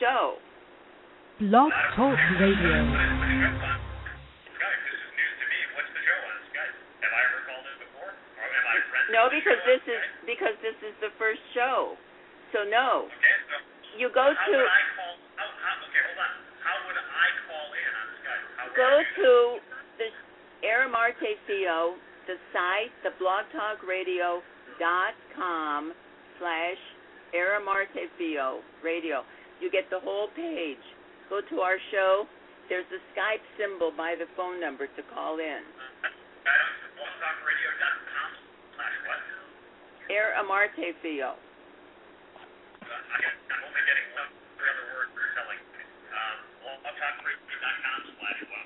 show? Blog Talk Radio. No, because this is the first show. So no. Okay, so you go to. How would I call? Okay, hold on. How would I call in on Skype? Go to the Aramarte Theo, the site, the blogtalkradio.com/Aramarte Theo radio. You get the whole page. Go to our show. There's a Skype symbol by the phone number to call in. blogtalkradio.com/what? Aramarte Theo. I'm only getting one other word you're telling me. blogtalkradio.com/what?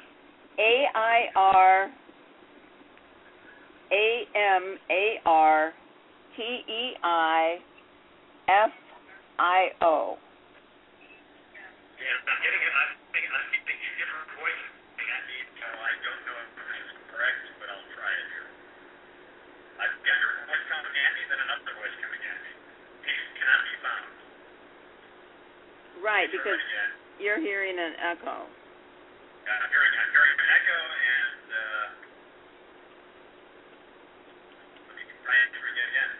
AIRAMARTEIFIO. Yeah, I'm getting it. I'm getting different voices at me, so I don't know if this is correct, but I'll try it here. I've got your voice coming at me, then another voice coming at me. These cannot be found. Right, because you're hearing an echo. I'm hearing an echo, and let me try answering it again.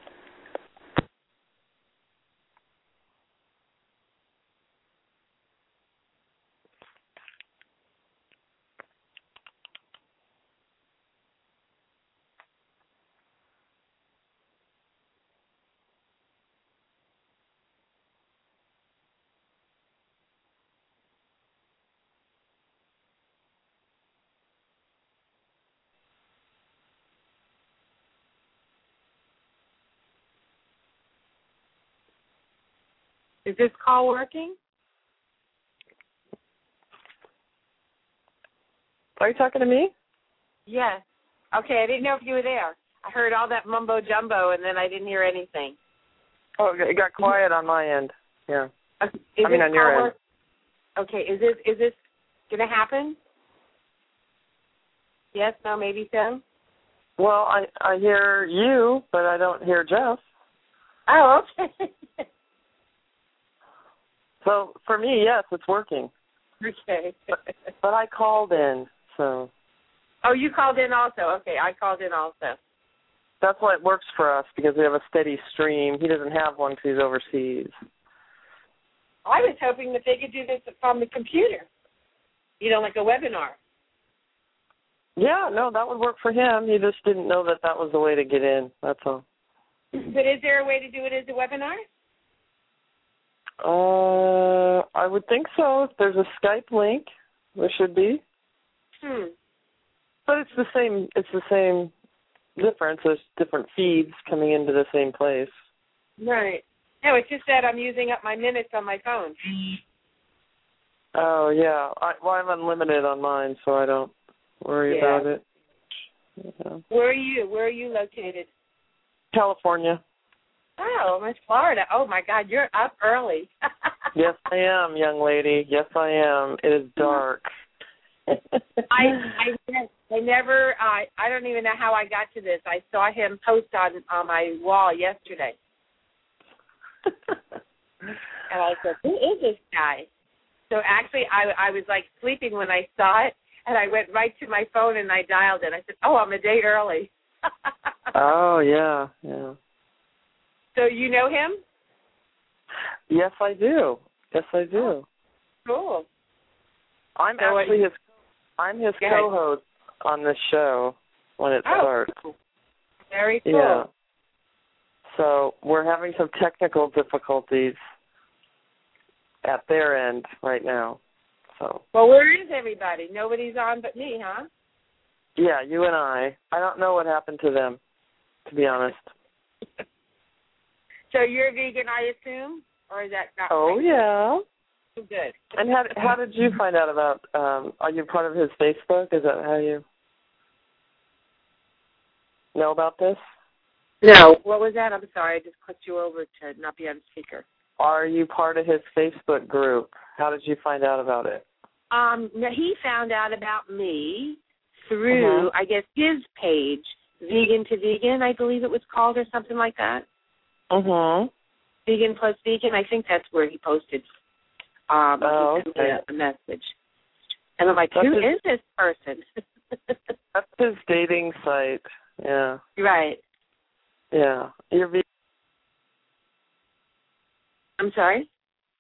Is this call working? Are you talking to me? Yes. Okay, I didn't know if you were there. I heard all that mumbo jumbo, and then I didn't hear anything. Oh, it got quiet on my end. Yeah. On your end. Okay, is this going to happen? Yes, no, maybe so? Well, I hear you, but I don't hear Jeff. Oh, okay. So for me, yes, it's working. Okay. But I called in, so. Oh, you called in also. Okay, I called in also. That's why it works for us, because we have a steady stream. He doesn't have one because he's overseas. I was hoping that they could do this from the computer, like a webinar. Yeah, no, that would work for him. He just didn't know that was the way to get in. That's all. But is there a way to do it as a webinar? I would think so. If there's a Skype link, there should be. But it's the same. It's the same difference. There's different feeds coming into the same place. Right. No, it's just that I'm using up my minutes on my phone. Oh yeah. I'm unlimited on mine, so I don't worry about it. Yeah. Where are you? Where are you located? California. Oh, it's Florida. Oh, my God, you're up early. Yes, I am, young lady. Yes, I am. It is dark. I don't even know how I got to this. I saw him post on my wall yesterday. And I said, who is this guy? So actually, I was like sleeping when I saw it, and I went right to my phone and I dialed it. I said, oh, I'm a day early. Oh, yeah. So you know him? Yes, I do. Oh, cool. I'm his co-host on this show when it starts. Cool. Very cool. Yeah. So we're having some technical difficulties at their end right now. So. Well, where is everybody? Nobody's on but me, huh? Yeah, you and I. I don't know what happened to them, to be honest. So you're vegan, I assume? Or is that not right? Yeah. Good. And how did you find out about, are you part of his Facebook? Is that how you know about this? No. What was that? I'm sorry. I just clicked you over to not be on speaker. Are you part of his Facebook group? How did you find out about it? No, he found out about me through, I guess, his page, Vegan to Vegan, I believe it was called, or something like that. Vegan Plus Vegan. I think that's where he posted. He sent me a message. And I'm like, who is this person? That's his dating site. Yeah. Right. Yeah. I'm sorry?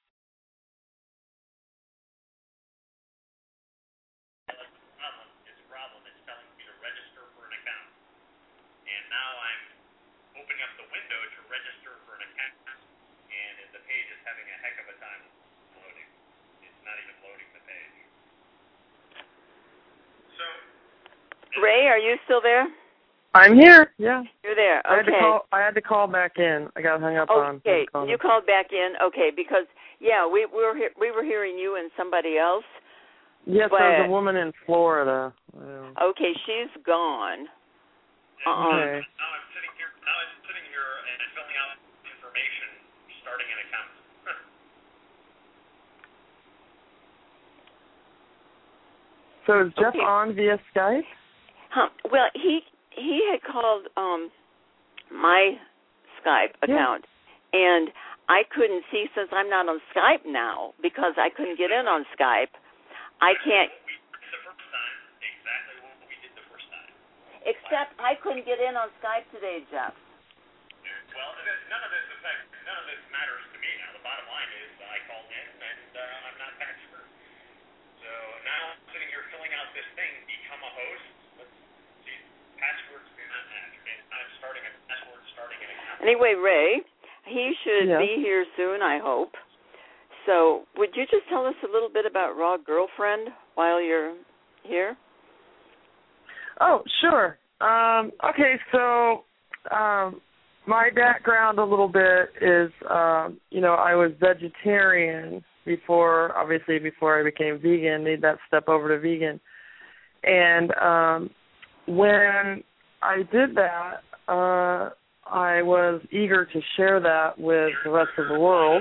It's a problem. It's telling me to register for an account. And now I'm opening up the window to register for an account. And the page is having a heck of a time loading. It's not even loading the page. So, Ray, are you still there? I'm here. Yeah. You're there. Okay. I had to call back in. I got hung up on. Okay. You called back in. Okay, because we were hearing you and somebody else. Yes, there's a woman in Florida. Okay, she's gone. Okay. Now I'm sitting here and filling out information, starting an account. So is Jeff on via Skype? Well, he had called my Skype account, and I couldn't see, since I'm not on Skype now, because I couldn't get in on Skype. I can't. The first time, exactly what we did the first time. Except I couldn't get in on Skype today, Jeff. Well, none of this matters to me now. The bottom line is I called in and I'm not an expert. So now I'm sitting here filling out this thing, become a host. Let's see, passwords do not match. I'm starting a password, starting an account. Anyway, Ray, he should be here soon, I hope. So would you just tell us a little bit about Raw Girlfriend while you're here? Oh, sure. Okay, so my background a little bit is, I was vegetarian before I became vegan, made that step over to vegan. And when I did that, I was eager to share that with the rest of the world.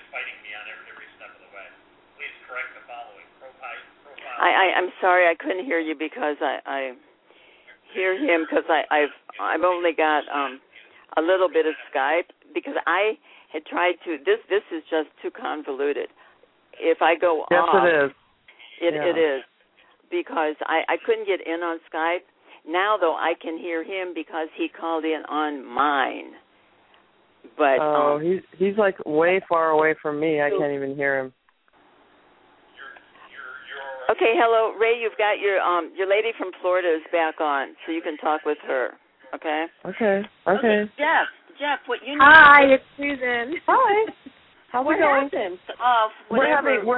I'm sorry, I couldn't hear you because I hear him because I've only got a little bit of Skype, because I had tried to. This is just too convoluted. If I go yes, off, it is. It is, because I couldn't get in on Skype. Now though, I can hear him because he called in on mine. But he's like way far away from me. I can't even hear him. Okay, hello, Ray. You've got your lady from Florida is back on, so you can talk with her. Okay. Okay. Jeff, what you need? Hi, it's Susan. Hi. How's it going? We're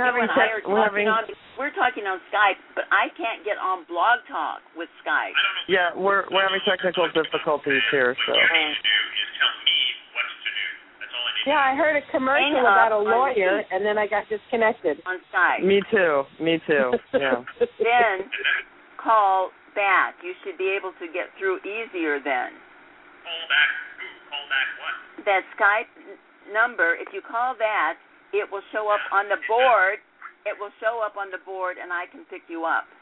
talking on Skype, but I can't get on Blog Talk with Skype. Yeah, we're having technical difficulties here. So. What you need to do is tell me what to do. That's all I need. Yeah, I heard a commercial about a lawyer, and then I got disconnected. On Skype. Me too. Yeah. Then call back. You should be able to get through easier then. Call back who? Call back what? That Skype number, if you call that, it will show up on the board. It will show up on the board, and I can pick you up.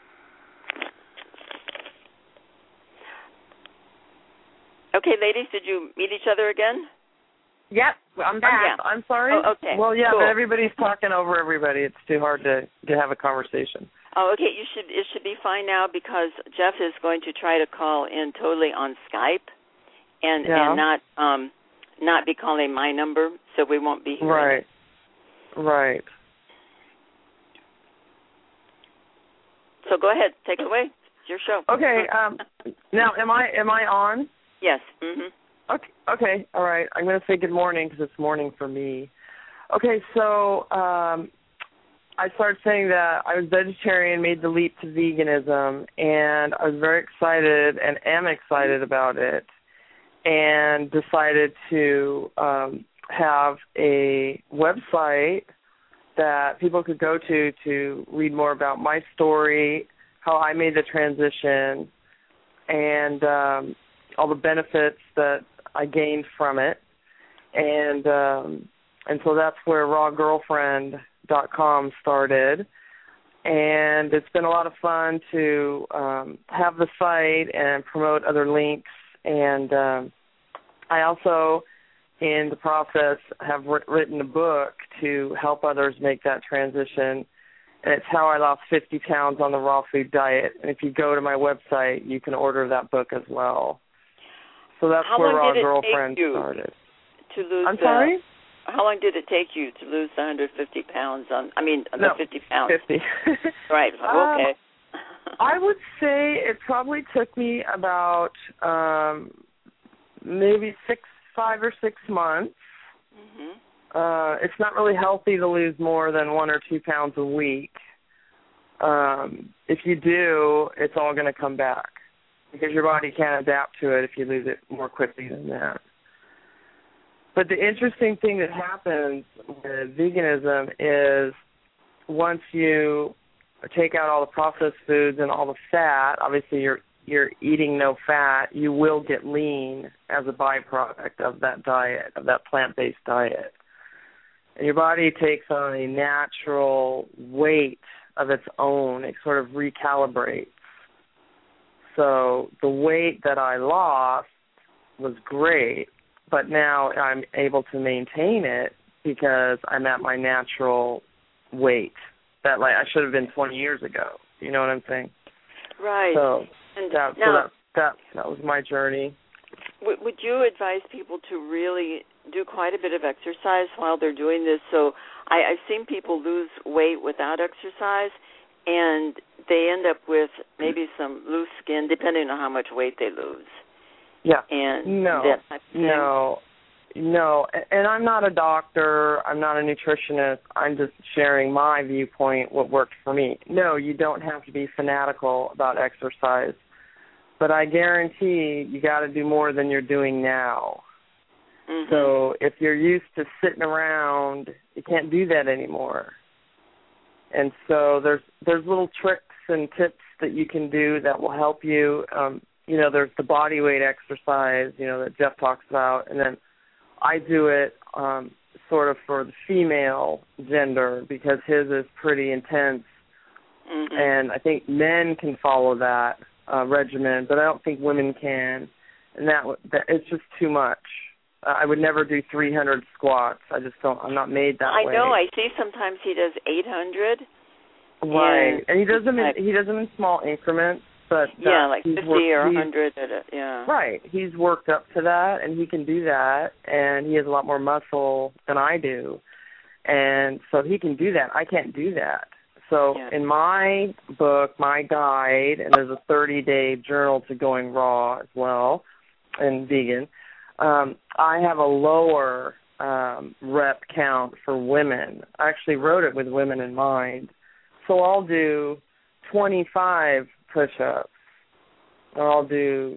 Okay, ladies, did you meet each other again? Yep, I'm back. I'm sorry? Oh, okay. Well, yeah, cool. But everybody's talking over everybody. It's too hard to have a conversation. Oh, okay. It should be fine now, because Jeff is going to try to call in totally on Skype, and not be calling my number, so we won't be hearing Right. So go ahead, take it away. It's your show. Okay. Now, am I on? Yes. Mhm. Okay. All right. I'm going to say good morning because it's morning for me. Okay. So I started saying that I was vegetarian, made the leap to veganism, and I was very excited and am excited about it, and decided to have a website that people could go to read more about my story, how I made the transition, and all the benefits that I gained from it. And so that's where rawgirlfriend.com started. And it's been a lot of fun to have the site and promote other links. And I also in the process, have written a book to help others make that transition. And it's How I Lost 50 Pounds on the Raw Food Diet. And if you go to my website, you can order that book as well. So that's where Raw Girlfriend started. To lose I'm sorry? How long did it take you to lose the 150 pounds? The 50 pounds. 50. Right. Okay. I would say it probably took me about maybe 5 or 6 months. Mm-hmm. It's not really healthy to lose more than 1 or 2 pounds a week. If you do, it's all going to come back because your body can't adapt to it if you lose it more quickly than that. But the interesting thing that happens with veganism is once you take out all the processed foods and all the fat, obviously you're eating no fat, you will get lean as a byproduct of that diet, of that plant-based diet. And your body takes on a natural weight of its own. It sort of recalibrates. So the weight that I lost was great, but now I'm able to maintain it because I'm at my natural weight that I should have been 20 years ago. You know what I'm saying? Right. So that was my journey. Would you advise people to really do quite a bit of exercise while they're doing this? So I've seen people lose weight without exercise, and they end up with maybe some loose skin, depending on how much weight they lose. Yeah. And no, and I'm not a doctor. I'm not a nutritionist. I'm just sharing my viewpoint, what worked for me. No, you don't have to be fanatical about exercise, but I guarantee you got to do more than you're doing now. Mm-hmm. So if you're used to sitting around, you can't do that anymore. And so there's little tricks and tips that you can do that will help you. There's the body weight exercise, that Jeff talks about, and then I do it sort of for the female gender because his is pretty intense, mm-hmm. and I think men can follow that regimen, but I don't think women can, and that it's just too much. I would never do 300 squats. I'm not made that way. I know. I see sometimes he does 800. Right, and he does them in small increments. But like 50 or 100. Right. He's worked up to that, and he can do that, and he has a lot more muscle than I do. And so he can do that. I can't do that. So in my book, my guide, and there's a 30-day journal to going raw as well and vegan, I have a lower rep count for women. I actually wrote it with women in mind. So I'll do 25 push-ups, or I'll do,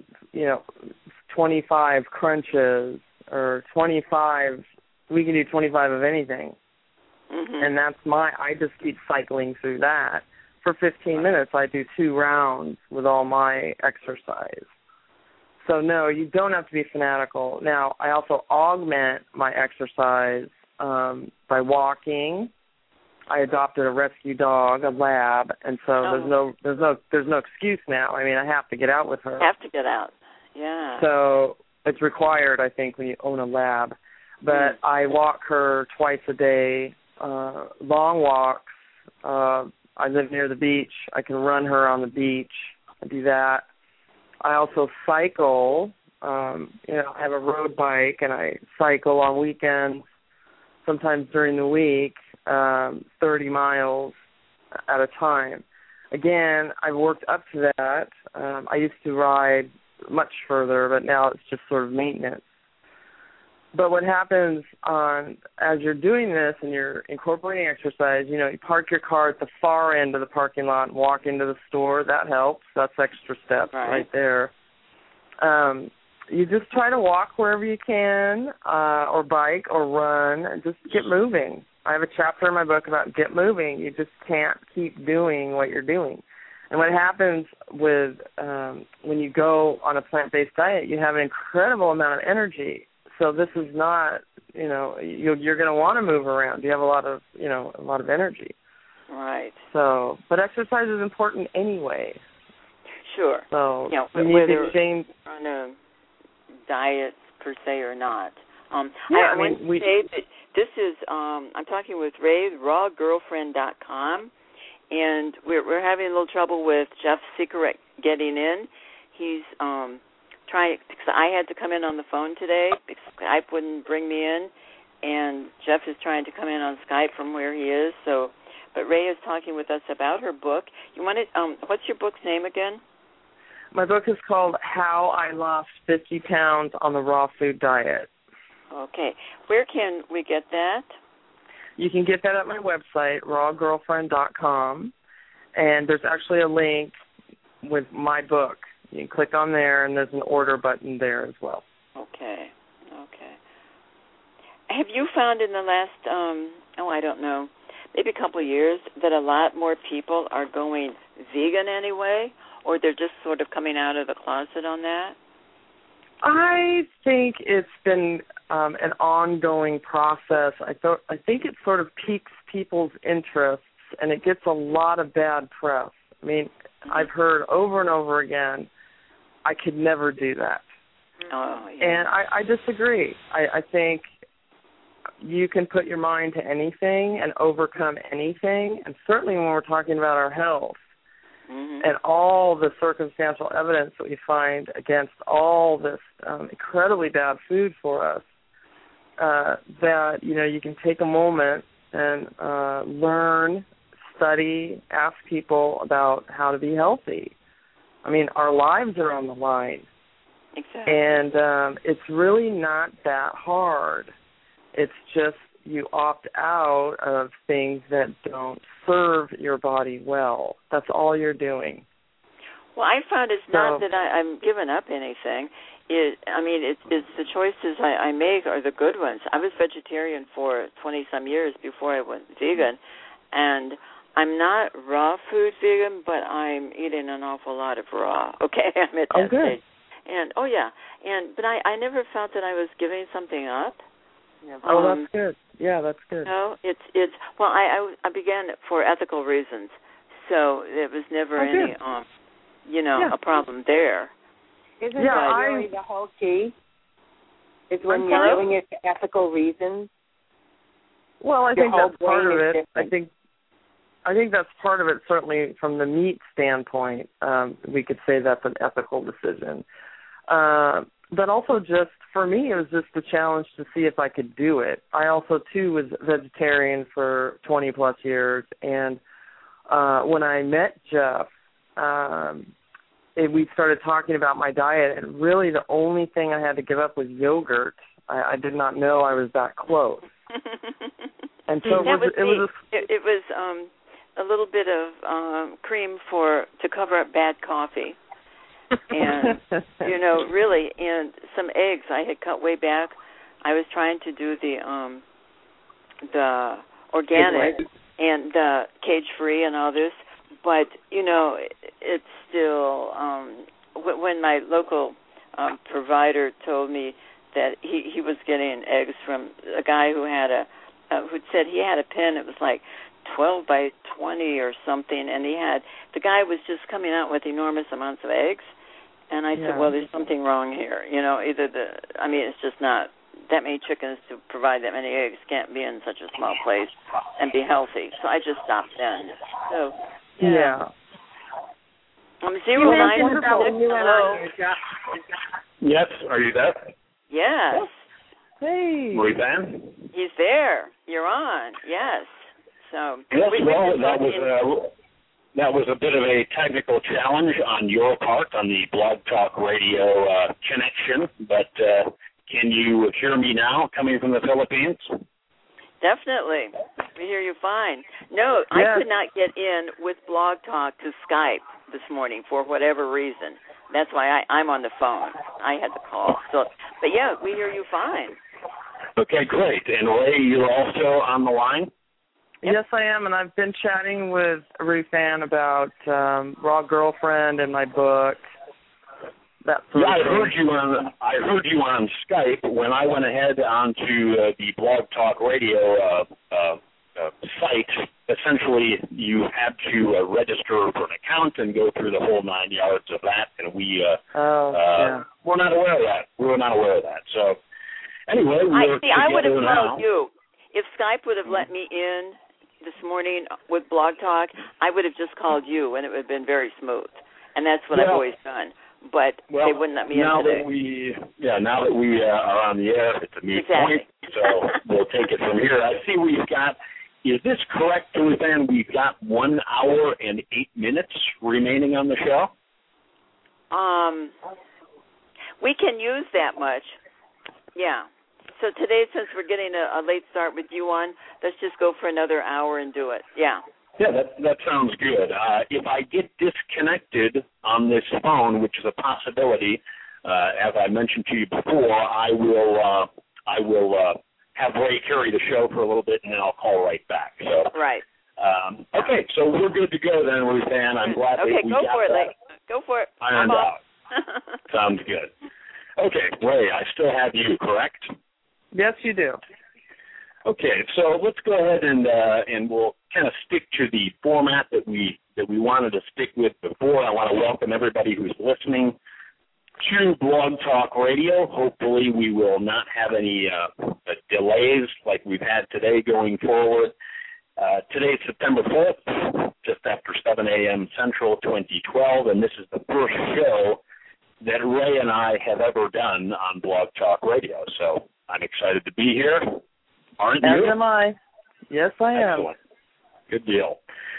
25 crunches, or 25, we can do 25 of anything. Mm-hmm. And I just keep cycling through that. For 15 minutes, I do 2 rounds with all my exercise. So, no, you don't have to be fanatical. Now, I also augment my exercise by walking. I adopted a rescue dog, a lab, and so there's no excuse now. I mean, I have to get out with her. Have to get out, yeah. So it's required, I think, when you own a lab. But I walk her twice a day, long walks. I live near the beach. I can run her on the beach. I do that. I also cycle. I have a road bike, and I cycle on weekends, sometimes during the week. 30 miles at a time. Again, I've worked up to that. I used to ride much further, but now it's just sort of maintenance. But what happens as you're doing this and you're incorporating exercise, you park your car at the far end of the parking lot and walk into the store. That helps. That's extra steps right there. You just try to walk wherever you can, or bike or run, and just get moving. I have a chapter in my book about get moving. You just can't keep doing what you're doing. And what happens with when you go on a plant-based diet, you have an incredible amount of energy. So this is not, you're going to want to move around. You have a lot of energy. Right. So, but exercise is important anyway. Sure. So you need to change on a diet per se or not. I want to say that this is, I'm talking with Ray, rawgirlfriend.com, and we're having a little trouble with Jeff Secret getting in. He's trying, because I had to come in on the phone today, because Skype wouldn't bring me in, and Jeff is trying to come in on Skype from where he is. So, but Ray is talking with us about her book. You want to, what's your book's name again? My book is called How I Lost 50 Pounds on the Raw Food Diet. Okay. Where can we get that? You can get that at my website, rawgirlfriend.com, and there's actually a link with my book. You can click on there, and there's an order button there as well. Okay. Have you found in the last, I don't know, maybe a couple of years, that a lot more people are going vegan anyway, or they're just sort of coming out of the closet on that? I think it's been an ongoing process. I think it sort of piques people's interests, and it gets a lot of bad press. I mean, I've heard over and over again, I could never do that. Oh, yeah. And I disagree. I think you can put your mind to anything and overcome anything, and certainly when we're talking about our health, and all the circumstantial evidence that we find against all this incredibly bad food for us, that, you can take a moment and learn, study, ask people about how to be healthy. I mean, our lives are on the line. Exactly. And it's really not that hard. It's just you opt out of things that don't serve your body well. That's all you're doing. Well, I found it's not that I'm giving up anything. It's the choices I make are the good ones. I was vegetarian for 20-some years before I went vegan, and I'm not raw food vegan, but I'm eating an awful lot of raw. Okay, I'm at that stage. And but I never felt that I was giving something up. That's good. Yeah, that's good. No, it's I began for ethical reasons, so it was never any a problem there. Isn't that really the whole key? Is when you're doing it for ethical reasons? Well, I think that's part of it. I think that's part of it. Certainly, from the meat standpoint, we could say that's an ethical decision. But also, just for me, it was just a challenge to see if I could do it. I also, too, was vegetarian for 20-plus years, and when I met Jeff, we started talking about my diet, and really the only thing I had to give up was yogurt. I did not know I was that close. And so it was a little bit of cream to cover up bad coffee. And, really, and some eggs I had cut way back. I was trying to do the organic and the cage-free and all this, but, it's still, when my local provider told me that he was getting eggs from a guy who who said he had a pen, it was like 12 by 20 or something, and the guy was just coming out with enormous amounts of eggs. And I said, well, there's something wrong here. It's just not that many chickens to provide that many eggs can't be in such a small place and be healthy. So I just stopped then. So, yeah. 0916. Hello. Yes, are you there? Yes. Hey. Ruthann? He's there. You're on. Yes. So. Yes, that was a bit of a technical challenge on your part on the Blog Talk Radio connection, but can you hear me now coming from the Philippines? Definitely. We hear you fine. No, I could not get in with Blog Talk to Skype this morning for whatever reason. That's why I'm on the phone. I had to call. So, but yeah, we hear you fine. Okay, great. And Ray, you're also on the line? Yep. Yes, I am, and I've been chatting with Ruthann about Raw Girlfriend and my book. That sort of thing. I heard you on Skype when I went ahead onto the Blog Talk Radio site. Essentially, you had to register for an account and go through the whole 9 yards of that, and we're not aware of that. We were not aware of that. So Anyway, we're together I would have now. called you. If Skype would have let me in this morning with Blog Talk, I would have just called you, and it would have been very smooth. And that's what I've always done. But they wouldn't let me in today. Now that we are on the air, it's a moot point, so we'll take it from here. I see we've got, is this correct, Suzanne? We've got 1 hour and 8 minutes remaining on the show? We can use that much. Yeah. So today, since we're getting a late start with you on, let's just go for another hour and do it. Yeah. Yeah, that sounds good. If I get disconnected on this phone, which is a possibility, as I mentioned to you before, I will have Ray carry the show for a little bit, and then I'll call right back. So right. Okay, so we're good to go then, Ruthann. I'm glad that we got that. Okay, go for it. Go for it. Ironed out. Sounds good. Okay, Ray, I still have you, correct? Yes, you do. Okay, so let's go ahead and we'll kind of stick to the format that we wanted to stick with before. I want to welcome everybody who's listening to Blog Talk Radio. Hopefully we will not have any delays like we've had today going forward. Today's September 4th, just after 7 a.m. Central 2012, and this is the first show that Ray and I have ever done on Blog Talk Radio. So I'm excited to be here. Aren't you? As am I. Yes, I am. Excellent. Good deal.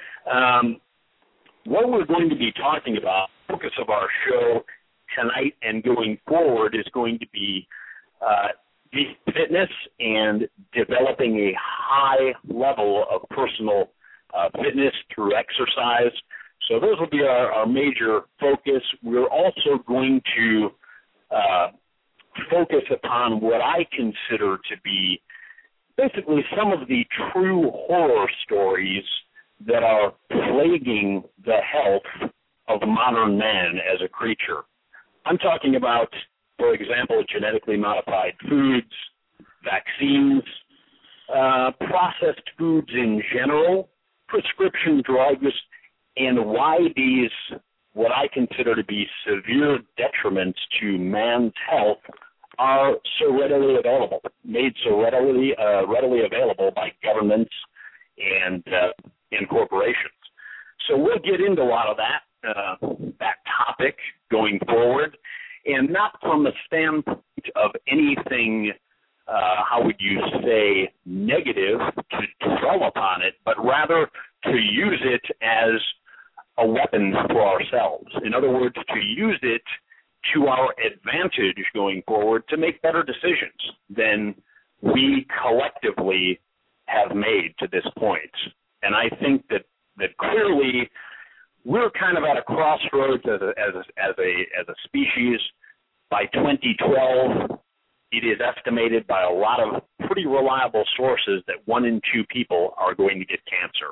What we're going to be talking about, the focus of our show tonight and going forward, is going to be fitness and developing a high level of personal fitness through exercise. So those will be our major focus. We're also going to focus upon what I consider to be basically some of the true horror stories that are plaguing the health of modern man as a creature. I'm talking about, for example, genetically modified foods, vaccines, processed foods in general, prescription drugs, and why these, what I consider to be severe detriments to man's health, are so readily available, made so readily available by governments and corporations. So we'll get into a lot of that topic going forward, and not from the standpoint of anything, how would you say, negative to dwell upon it, but rather to use it as a weapon for ourselves. In other words, to use it to our advantage going forward to make better decisions than we collectively have made to this point. And I think that clearly we're kind of at a crossroads as a species. By 2012, it is estimated by a lot of pretty reliable sources that 1 in 2 people are going to get cancer.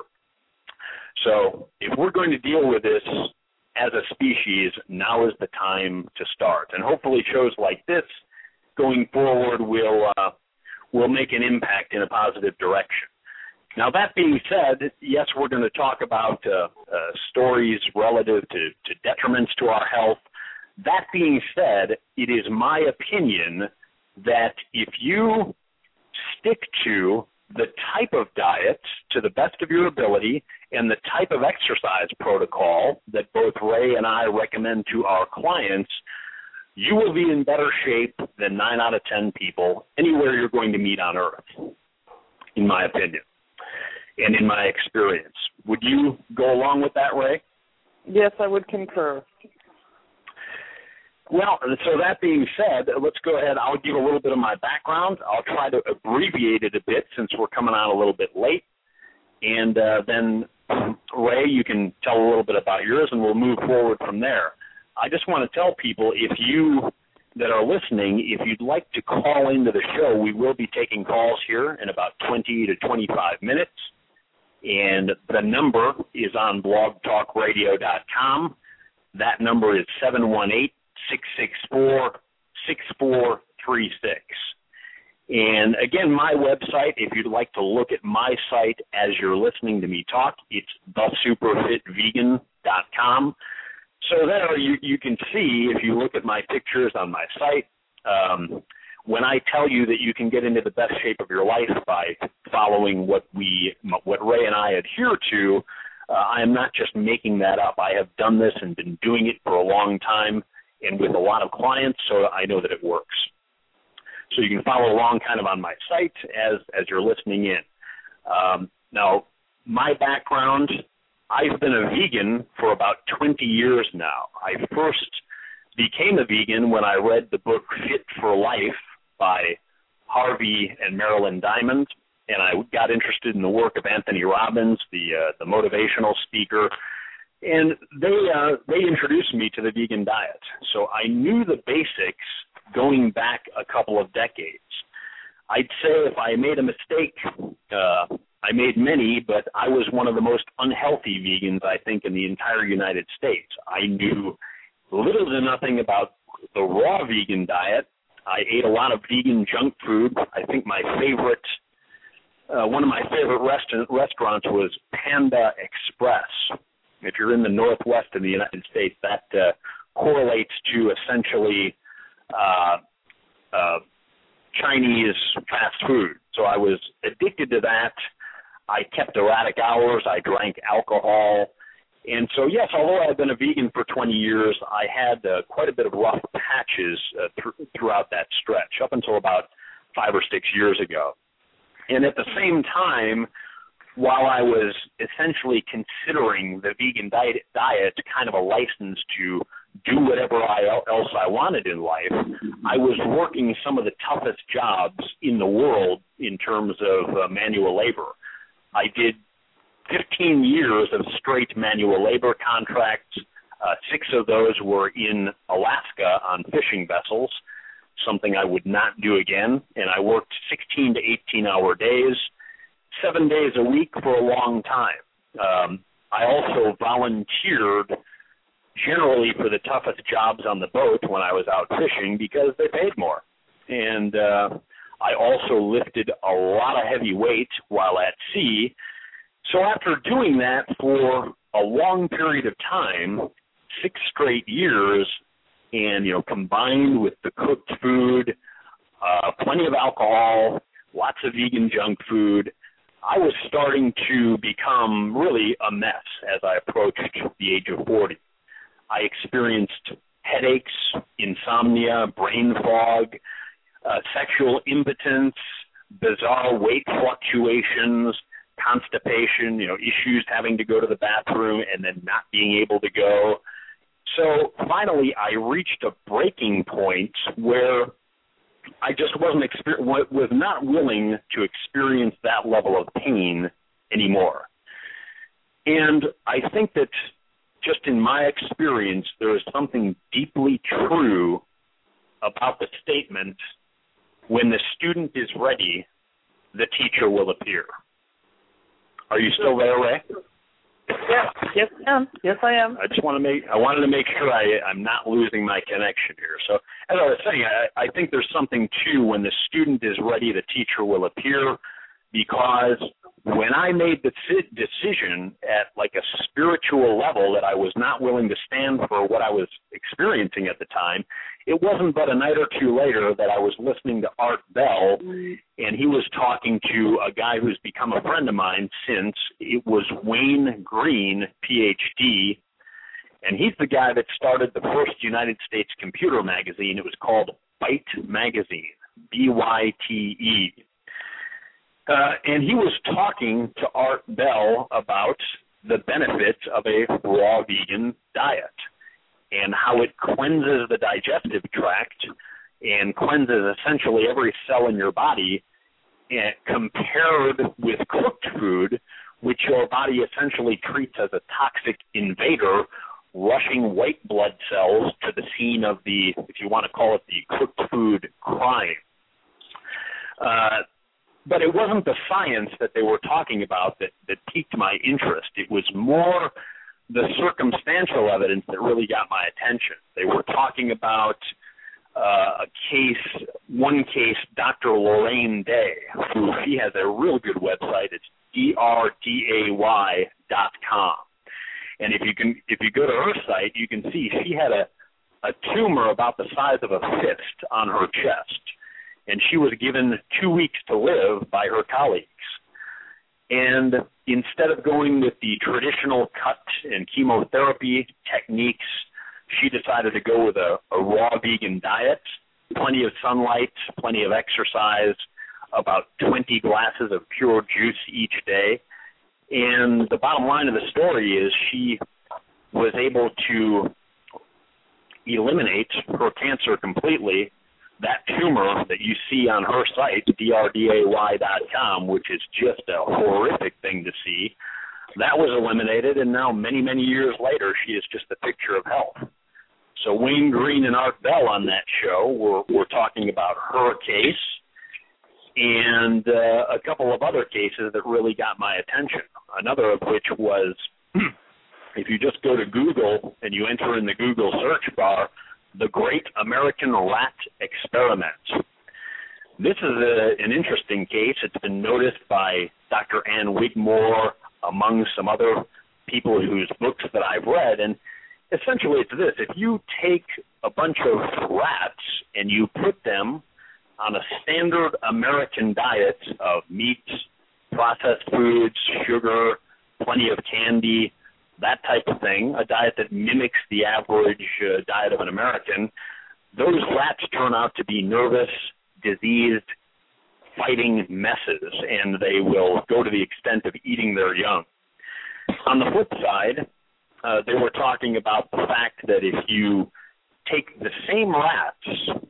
So if we're going to deal with this as a species, now is the time to start. And hopefully shows like this going forward will make an impact in a positive direction. Now, that being said, yes, we're going to talk about stories relative to detriments to our health. That being said, it is my opinion that if you stick to the type of diet to the best of your ability and the type of exercise protocol that both Ray and I recommend to our clients, you will be in better shape than 9 out of 10 people anywhere you're going to meet on earth, in my opinion and in my experience. Would you go along with that, Ray? Yes, I would concur. Well, so that being said, let's go ahead. I'll give a little bit of my background. I'll try to abbreviate it a bit since we're coming on a little bit late. And then, Ray, you can tell a little bit about yours, and we'll move forward from there. I just want to tell people, if you that are listening, if you'd like to call into the show, we will be taking calls here in about 20 to 25 minutes. And the number is on blogtalkradio.com. That number is 718-664-6436. And again, my website, if you'd like to look at my site as you're listening to me talk, it's thesuperfitvegan.com. So there you can see, if you look at my pictures on my site, when I tell you that you can get into the best shape of your life by following what Ray and I adhere to, I am not just making that up. I have done this and been doing it for a long time and with a lot of clients, so I know that it works. So you can follow along kind of on my site as you're listening in. Now, my background, I've been a vegan for about 20 years now. I first became a vegan when I read the book Fit for Life by Harvey and Marilyn Diamond, and I got interested in the work of Anthony Robbins, the motivational speaker, and they introduced me to the vegan diet. So I knew the basics going back a couple of decades. I'd say if I made a mistake, I made many, but I was one of the most unhealthy vegans, I think, in the entire United States. I knew little to nothing about the raw vegan diet. I ate a lot of vegan junk food. I think my favorite, one of my favorite restaurants was Panda Express. If you're in the Northwest of the United States, that correlates to essentially Chinese fast food. So I was addicted to that. I kept erratic hours. I drank alcohol. And so, yes, although I've been a vegan for 20 years, I had quite a bit of rough patches throughout that stretch, up until about 5 or 6 years ago. And at the same time, while I was essentially considering the vegan diet kind of a license to do whatever else I wanted in life, I was working some of the toughest jobs in the world in terms of manual labor. I did 15 years of straight manual labor contracts. 6 of those were in Alaska on fishing vessels, something I would not do again. And I worked 16 to 18-hour days, 7 days a week for a long time. I also volunteered generally for the toughest jobs on the boat when I was out fishing because they paid more. And I also lifted a lot of heavy weight while at sea. So after doing that for a long period of time, 6 straight years, and, combined with the cooked food, plenty of alcohol, lots of vegan junk food, I was starting to become really a mess as I approached the age of 40. I experienced headaches, insomnia, brain fog, sexual impotence, bizarre weight fluctuations, constipation, issues having to go to the bathroom and then not being able to go. So finally, I reached a breaking point where I just was not willing to experience that level of pain anymore. And I think that just in my experience, there is something deeply true about the statement, when the student is ready, the teacher will appear. Are you still there, Ray? Yes, I am. Yes, I am. I wanted to make sure I'm not losing my connection here. So, as I was saying, I think there's something too, when the student is ready, the teacher will appear, because when I made the decision at like a spiritual level that I was not willing to stand for what I was experiencing at the time, it wasn't but a night or two later that I was listening to Art Bell, and he was talking to a guy who's become a friend of mine since. It was Wayne Green, PhD, and he's the guy that started the first United States computer magazine. It was called Byte Magazine, B-Y-T-E. And he was talking to Art Bell about the benefits of a raw vegan diet and how it cleanses the digestive tract and cleanses essentially every cell in your body, compared with cooked food, which your body essentially treats as a toxic invader, rushing white blood cells to the scene of the, if you want to call it, the cooked food crime. But it wasn't the science that they were talking about that piqued my interest. It was more the circumstantial evidence that really got my attention. They were talking about one case, Dr. Lorraine Day, who she has a real good website. It's drday.com. And if you go to her site, you can see she had a tumor about the size of a fist on her chest. and she was given 2 weeks to live by her colleagues. And instead of going with the traditional cut and chemotherapy techniques, she decided to go with a raw vegan diet, plenty of sunlight, plenty of exercise, about 20 glasses of pure juice each day. And the bottom line of the story is she was able to eliminate her cancer completely. That tumor that you see on her site, drday.com, which is just a horrific thing to see, that was eliminated, and now many, many years later, she is just a picture of health. So Wayne Green and Art Bell on that show were talking about her case and a couple of other cases that really got my attention, another of which was if you just go to Google and you enter in the Google search bar, the Great American Rat Experiment. This is an interesting case. It's been noticed by Dr. Ann Wigmore, among some other people whose books that I've read, and essentially it's this. If you take a bunch of rats and you put them on a standard American diet of meat, processed foods, sugar, plenty of candy, that type of thing, a diet that mimics the average diet of an American, those rats turn out to be nervous, diseased, fighting messes, and they will go to the extent of eating their young. On the flip side, they were talking about the fact that if you take the same rats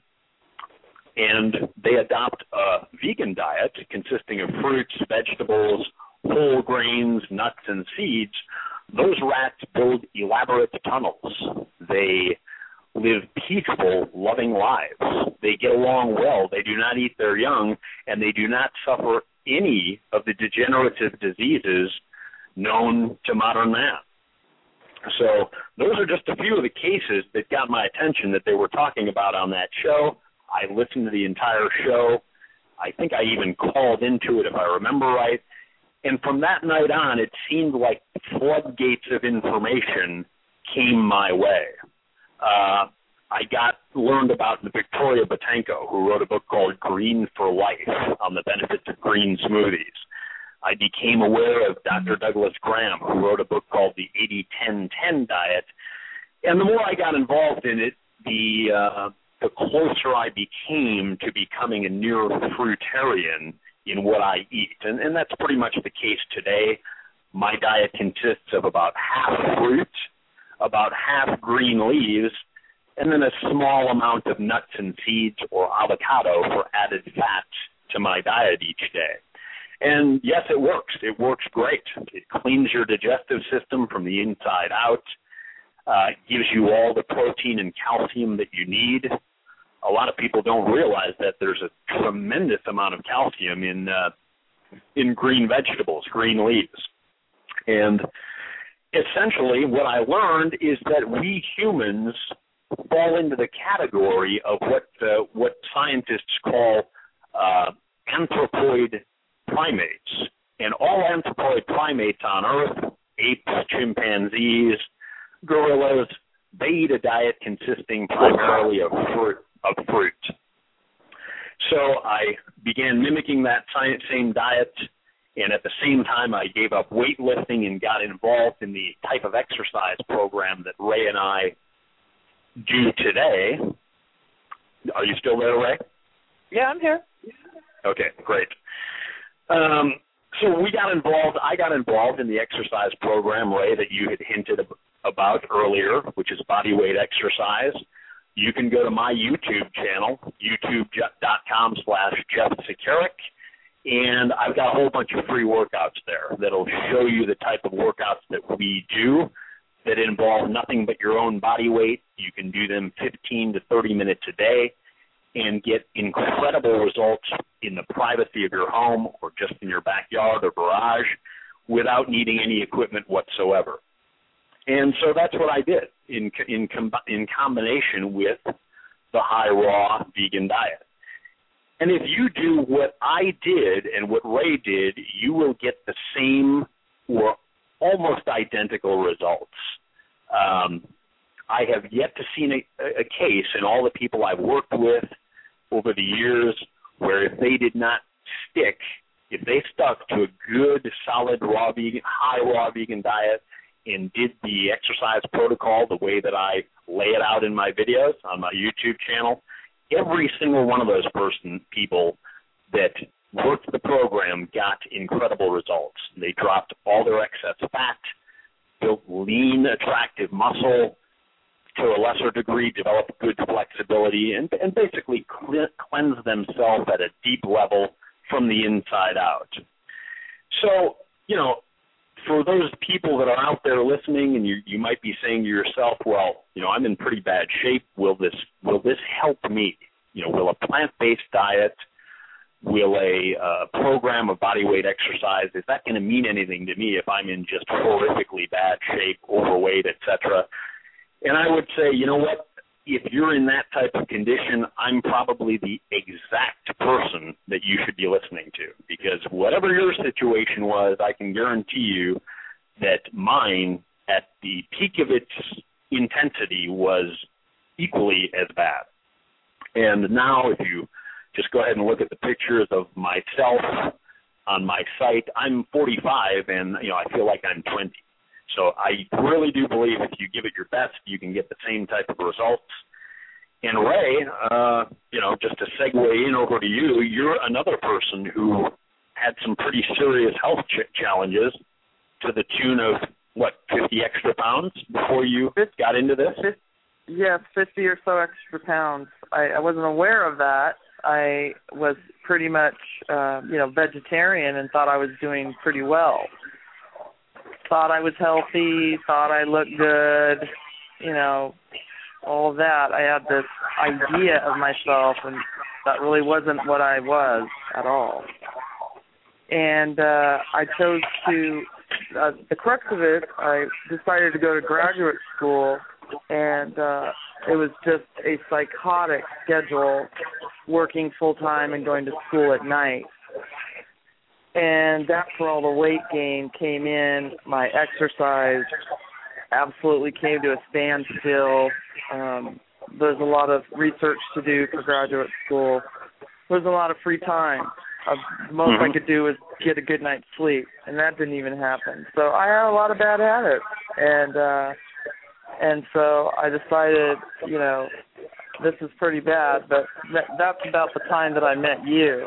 and they adopt a vegan diet consisting of fruits, vegetables, whole grains, nuts, and seeds, those rats build elaborate tunnels. They live peaceful, loving lives. They get along well. They do not eat their young, and they do not suffer any of the degenerative diseases known to modern man. So those are just a few of the cases that got my attention that they were talking about on that show. I listened to the entire show. I think I even called into it, if I remember right. And from that night on, it seemed like floodgates of information came my way. I learned about Victoria Botenko, who wrote a book called Green for Life on the benefits of green smoothies. I became aware of Dr. Douglas Graham, who wrote a book called The 80-10-10 Diet. And the more I got involved in it, the closer I became to becoming a near fruitarian in what I eat. And that's pretty much the case today. My diet consists of about half fruit, about half green leaves, and then a small amount of nuts and seeds or avocado for added fat to my diet each day. And yes, it works. It works great. It cleans your digestive system from the inside out, gives you all the protein and calcium that you need. A lot of people don't realize that there's a tremendous amount of calcium in green vegetables, green leaves. And essentially what I learned is that we humans fall into the category of what scientists call anthropoid primates. And all anthropoid primates on Earth, apes, chimpanzees, gorillas, they eat a diet consisting primarily of fruit. So I began mimicking that same diet, and at the same time I gave up weightlifting and got involved in the type of exercise program that Ray and I do today. Are you still there, Ray? Yeah, I'm here. Okay, great. So we got involved. I got involved in the exercise program, Ray, that you had hinted about earlier, which is Bodyweight Exercise. You can go to my YouTube channel, youtube.com/Jeff Sakarik, and I've got a whole bunch of free workouts there that'll show you the type of workouts that we do that involve nothing but your own body weight. You can do them 15 to 30 minutes a day and get incredible results in the privacy of your home or just in your backyard or garage without needing any equipment whatsoever. And so that's what I did in combination with the high raw vegan diet. And if you do what I did and what Ray did, you will get the same or almost identical results. I have yet to see a case in all the people I've worked with over the years where if they did not stick, if they stuck to a good, solid raw vegan, high raw vegan diet and did the exercise protocol the way that I lay it out in my videos on my YouTube channel, every single one of those people that worked the program got incredible results. They dropped all their excess fat, built lean, attractive muscle to a lesser degree, developed good flexibility, and basically cleanse themselves at a deep level from the inside out. So, you know, for those people that are out there listening, and you might be saying to yourself, well, you know, I'm in pretty bad shape. Will this help me? You know, will a plant-based diet, will a program of body weight exercise, is that going to mean anything to me if I'm in just horrifically bad shape, overweight, etc.? And I would say, you know what, if you're in that type of condition, I'm probably the exact person that you should be listening to, because whatever your situation was, I can guarantee you that mine, at the peak of its intensity, was equally as bad. And now if you just go ahead and look at the pictures of myself on my site, I'm 45 and, you know, I feel like I'm 20. So I really do believe if you give it your best, you can get the same type of results. And Ray, you know, just to segue in over to you, you're another person who had some pretty serious health challenges to the tune of, 50 extra pounds before you got into this? Yes, 50 or so extra pounds. I wasn't aware of that. I was pretty much, vegetarian and thought I was doing pretty well. Thought I was healthy, thought I looked good, you know, all of that. I had this idea of myself, and that really wasn't what I was at all. And I chose to, the crux of it, I decided to go to graduate school, and it was just a psychotic schedule, working full-time and going to school at night. And that's where all the weight gain came in. My exercise absolutely came to a standstill. There's a lot of research to do for graduate school. There's a lot of free time. The most I could do was get a good night's sleep, and that didn't even happen. So I had a lot of bad habits, and so I decided, you know, this is pretty bad. But that's about the time that I met you.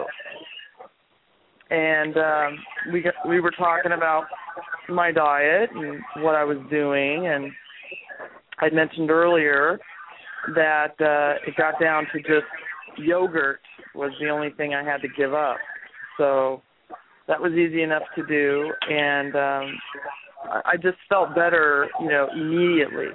And we were talking about my diet and what I was doing, and I mentioned earlier that it got down to just yogurt was the only thing I had to give up. So that was easy enough to do, and I just felt better, you know, immediately.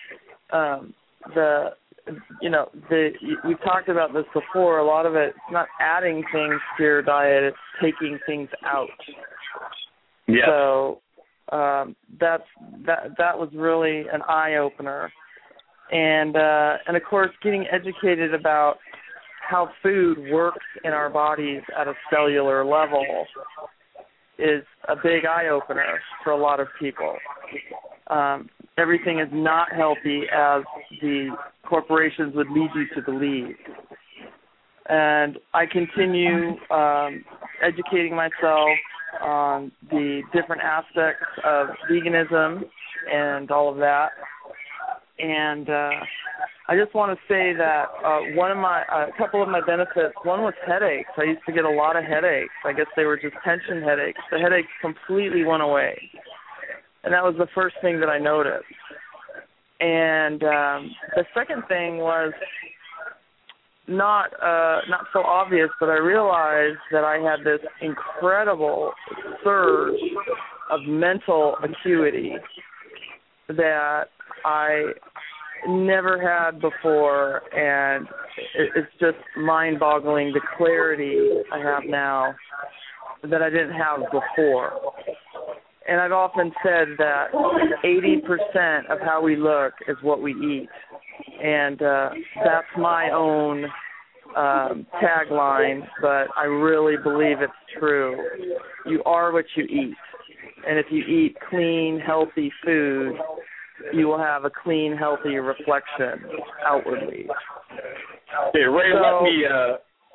We've talked about this before. A lot of it's not adding things to your diet; it's taking things out. Yeah. So that was really an eye opener, and of course, getting educated about how food works in our bodies at a cellular level is a big eye opener for a lot of people. Everything is not healthy as the corporations would lead you to believe. And I continue educating myself on the different aspects of veganism and all of that. And I just want to say that a couple of my benefits, one was headaches. I used to get a lot of headaches. I guess they were just tension headaches. The headaches completely went away. And that was the first thing that I noticed. And the second thing was not so obvious, but I realized that I had this incredible surge of mental acuity that I never had before, and it's just mind-boggling the clarity I have now that I didn't have before. And I've often said that 80% of how we look is what we eat. And that's my own tagline, but I really believe it's true. You are what you eat. And if you eat clean, healthy food, you will have a clean, healthy reflection outwardly. Hey, Ray,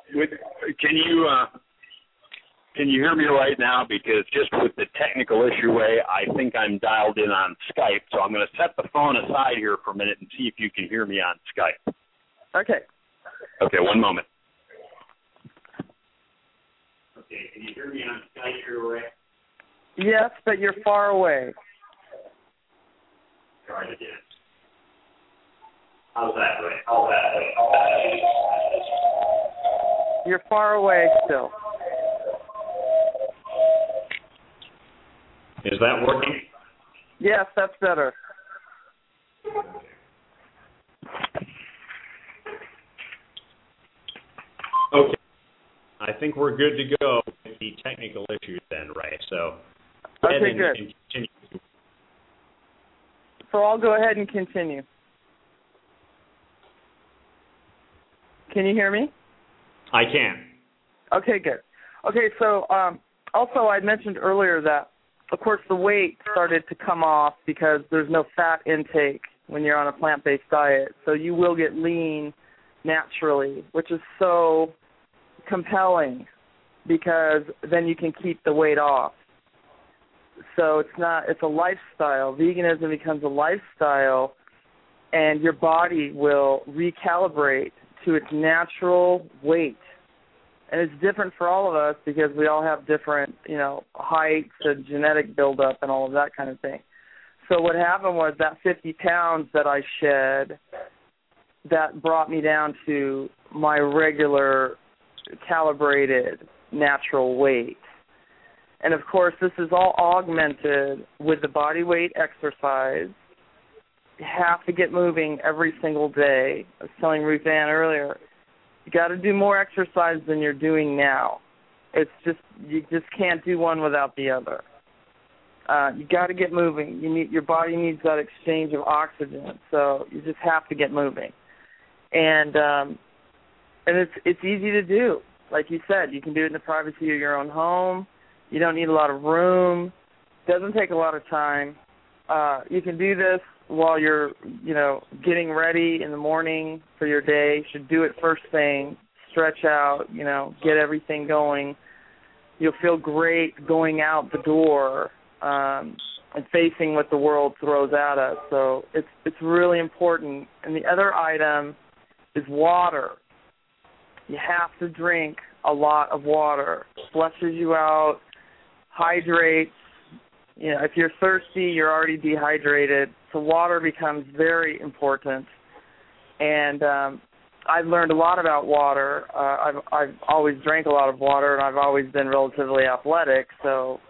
Can you hear me right now? Because just with the technical issue, Ray, I think I'm dialed in on Skype. So I'm going to set the phone aside here for a minute and see if you can hear me on Skype. Okay. Okay, one moment. Okay, can you hear me on Skype here, Ray? Yes, but you're far away. Try it again. How's that, Ray? You're far away still. Is that working? Yes, that's better. Okay. I think we're good to go with the technical issues then, Ray. So go ahead good. And continue. So I'll go ahead and continue. Can you hear me? I can. Okay, good. Okay, so also I mentioned earlier that, of course, the weight started to come off because there's no fat intake when you're on a plant-based diet. So you will get lean naturally, which is so compelling because then you can keep the weight off. So it's a lifestyle. Veganism becomes a lifestyle, and your body will recalibrate to its natural weight. And it's different for all of us because we all have different, heights and genetic buildup and all of that kind of thing. So what happened was that 50 pounds that I shed, that brought me down to my regular calibrated natural weight. And, of course, this is all augmented with the body weight exercise. You have to get moving every single day. I was telling Ruth Ann earlier, you got to do more exercise than you're doing now. You just can't do one without the other. You got to get moving. Your body needs that exchange of oxygen, so you just have to get moving. And it's easy to do. Like you said, you can do it in the privacy of your own home. You don't need a lot of room. It doesn't take a lot of time. You can do this while you're, getting ready in the morning for your day. You should do it first thing, stretch out, get everything going. You'll feel great going out the door and facing what the world throws at us. So it's really important. And the other item is water. You have to drink a lot of water. It flushes you out, hydrates. If you're thirsty, you're already dehydrated. So water becomes very important. And I've learned a lot about water. I've always drank a lot of water, and I've always been relatively athletic. So,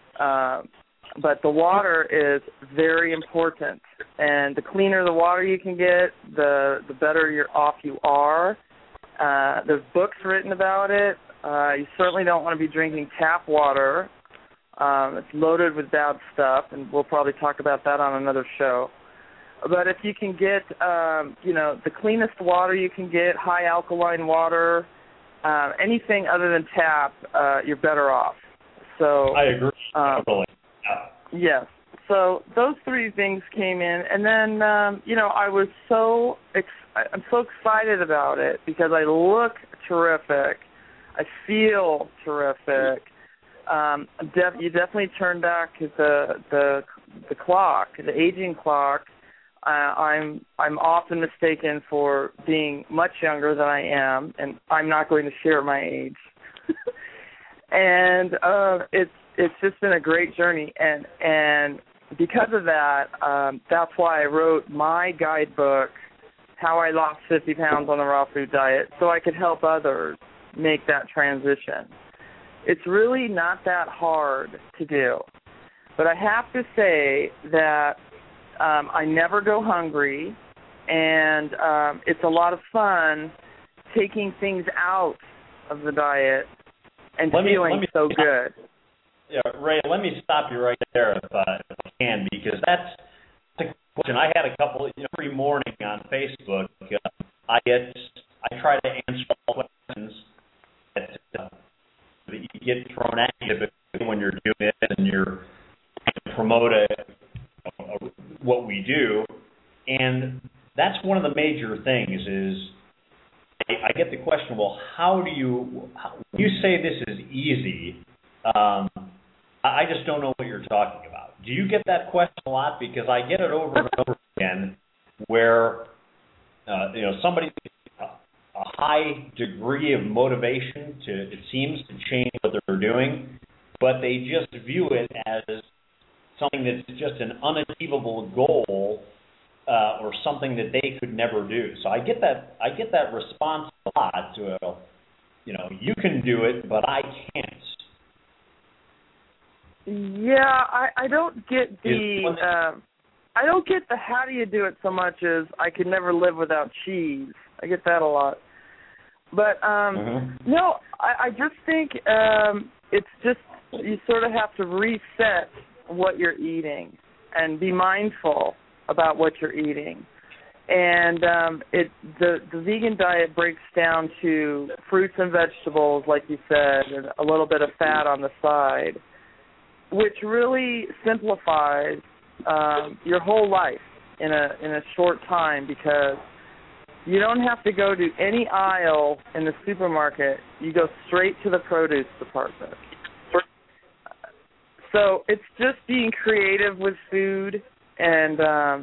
but the water is very important. And the cleaner the water you can get, the better off you are. There's books written about it. You certainly don't want to be drinking tap water. It's loaded with bad stuff, and we'll probably talk about that on another show. But if you can get, the cleanest water you can get, high alkaline water, anything other than tap, you're better off. So I agree. Totally. Yes. So those three things came in, and then, I'm so excited about it because I look terrific. I feel terrific. You definitely turn back the clock, the aging clock. I'm often mistaken for being much younger than I am, and I'm not going to share my age. And it's just been a great journey, and because of that, that's why I wrote my guidebook, How I Lost 50 Pounds on the Raw Food Diet, so I could help others make that transition. It's really not that hard to do. But I have to say that I never go hungry, and it's a lot of fun taking things out of the diet and feeling so good. Yeah, Ray, let me stop you right there if I can, because that's a question. I had a couple, every morning on Facebook, I try to answer all questions that you get thrown at you when you're doing it and you're trying to promote what we do. And that's one of the major things is I get the question, well, when you say this is easy, I just don't know what you're talking about. Do you get that question a lot? Because I get it over and over again where, somebody a high degree of motivation it seems to change what they're doing, but they just view it as something that's just an unachievable goal or something that they could never do. So I get that response a lot to, you can do it, but I can't. Yeah, I don't get the how do you do it so much as I could never live without cheese. I get that a lot. But no, I just think it's just you sort of have to reset what you're eating and be mindful about what you're eating. And the vegan diet breaks down to fruits and vegetables, like you said, and a little bit of fat on the side, which really simplifies your whole life in a short time, because you don't have to go to any aisle in the supermarket. You go straight to the produce department. So it's just being creative with food and,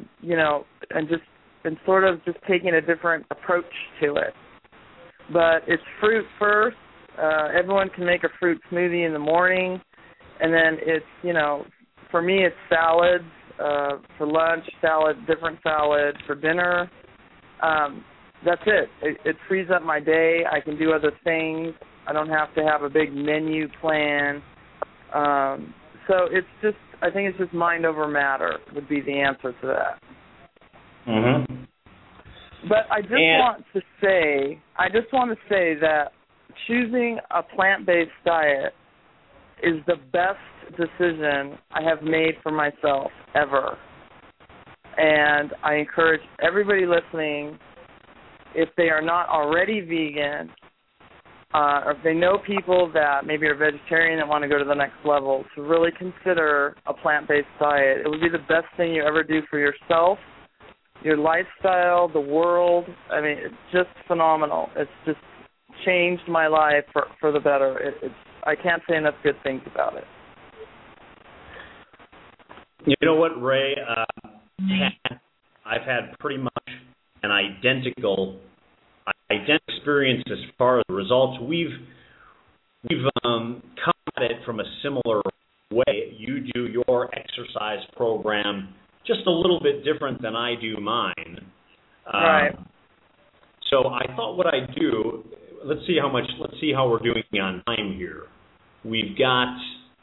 and sort of just taking a different approach to it. But it's fruit first. Everyone can make a fruit smoothie in the morning. And then it's, for me it's salads. For lunch, different salad. For dinner, that's it. It frees up my day. I can do other things. I don't have to have a big menu plan. So I think it's just mind over matter would be the answer to that. Mm-hmm. But I just want to say that choosing a plant-based diet is the best decision I have made for myself ever. And I encourage everybody listening, if they are not already vegan, or if they know people that maybe are vegetarian that want to go to the next level, to really consider a plant-based diet. It would be the best thing you ever do for yourself, your lifestyle, the world. I mean, it's just phenomenal. It's just changed my life for the better. I can't say enough good things about it. You know what, Ray? I've had pretty much an identical experience as far as the results. We've come at it from a similar way. You do your exercise program just a little bit different than I do mine. Right. So I thought what I'd do, let's see how we're doing on time here. We've got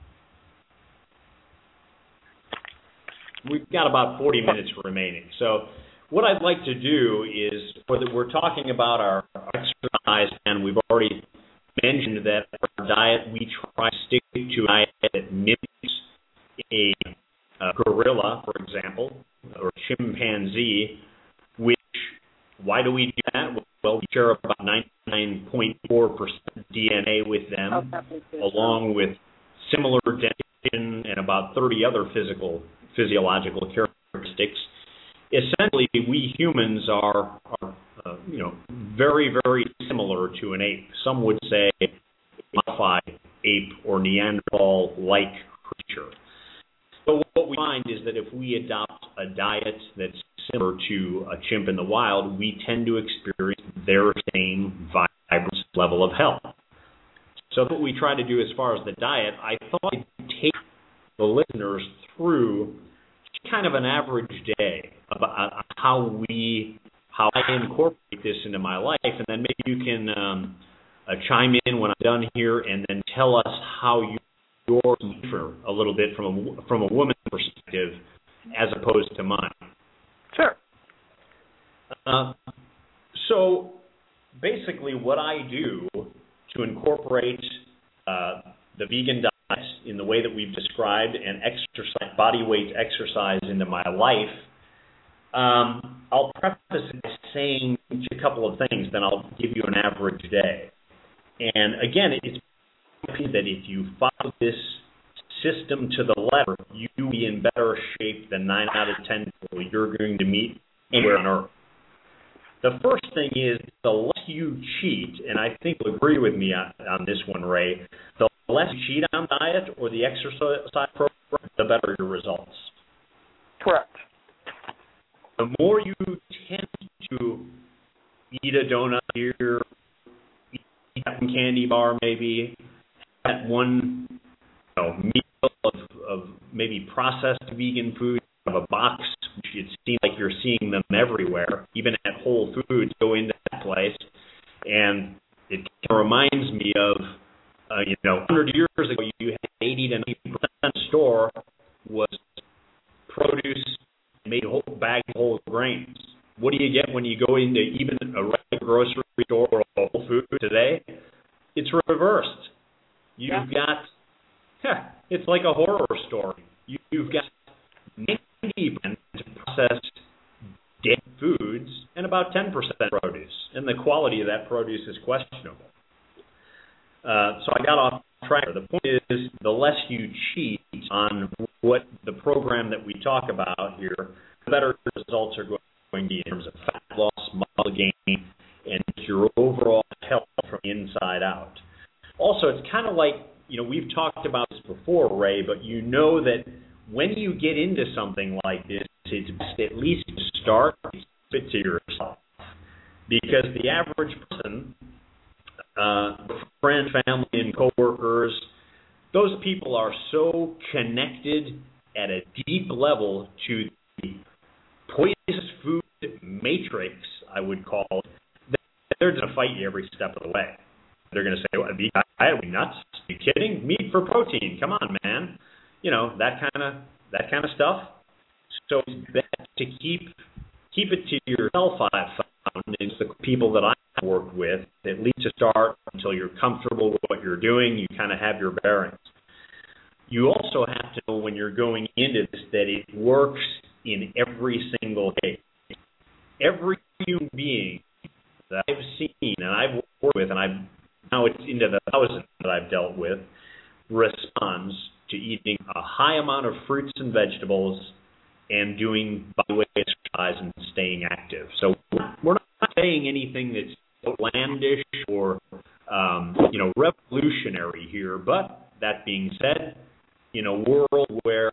about 40 minutes remaining. So what I'd like to do is, we're talking about our exercise, and we've already mentioned that our diet, we try to stick to a diet that mimics a gorilla, for example, or chimpanzee, which, why do we do that? Well, we share about 99.4% DNA with them, along with similar dentition and about 30 other physiological characteristics. Essentially, we humans are very, very similar to an ape. Some would say a modified ape or Neanderthal-like creature. So what we find is that if we adopt a diet that's similar to a chimp in the wild, we tend to experience their same vibrant level of health. So what we try to do as far as the diet, I thought I'd take the listeners through kind of an average day about how I incorporate this into my life, and then maybe you can chime in when I'm done here, and then tell us how yours differ a little bit from a woman's perspective as opposed to mine. Sure. So basically, what I do to incorporate the vegan diet in the way that we've described and exercise, body weight exercise into my life, I'll preface it by saying a couple of things, then I'll give you an average day. And again, it's that if you follow this system to the letter, you'll be in better shape than 9 out of 10 people you're going to meet anywhere on Earth. The first thing is the less you cheat, and I think you'll agree with me on this one, Ray, the less you cheat on diet or the exercise program, the better your results. Correct. The more you tend to eat a donut here, eat a candy bar maybe, that one meal of maybe processed vegan food out of a box, which it seems like you're seeing them everywhere, even at Whole Foods, go into that place. And it kind of reminds me of, 100 years ago, you had 80 to 90% of the store was produce made whole bag of whole grains. What do you get when you go into even a regular grocery store or a Whole Foods today? It's reversed. You've got, it's like a horror story. You've got 90% processed dead foods and about 10% produce, and the quality of that produce is questionable. So I got off track. The point is, the less you cheat on what the program that we talk about here, the better results are going to be in terms of fat loss, muscle gain, and your overall health from inside out. Also, it's kind of like, we've talked about this before, Ray, but you know that when you get into something like this, it's best at least to start and keep it to yourself. Because the average person, friends, family, and coworkers, those people are so connected at a deep level to the poisonous food matrix, I would call it, that they're going to fight you every step of the way. They're going to say, "What, are we nuts? Are you kidding? Meat for protein. Come on, man." That kind of stuff. So it's best to keep it to yourself. I've found is the people that I've worked with, at least to start until you're comfortable with what you're doing, you kind of have your bearings. You also have to know when you're going into this that it works in every single case. Every human being that I've seen and I've worked with, and now it's into the thousands that I've dealt with, responds to eating a high amount of fruits and vegetables and doing bodyweight exercise and staying active. So we're not saying anything that's outlandish or revolutionary here, but that being said, in a world where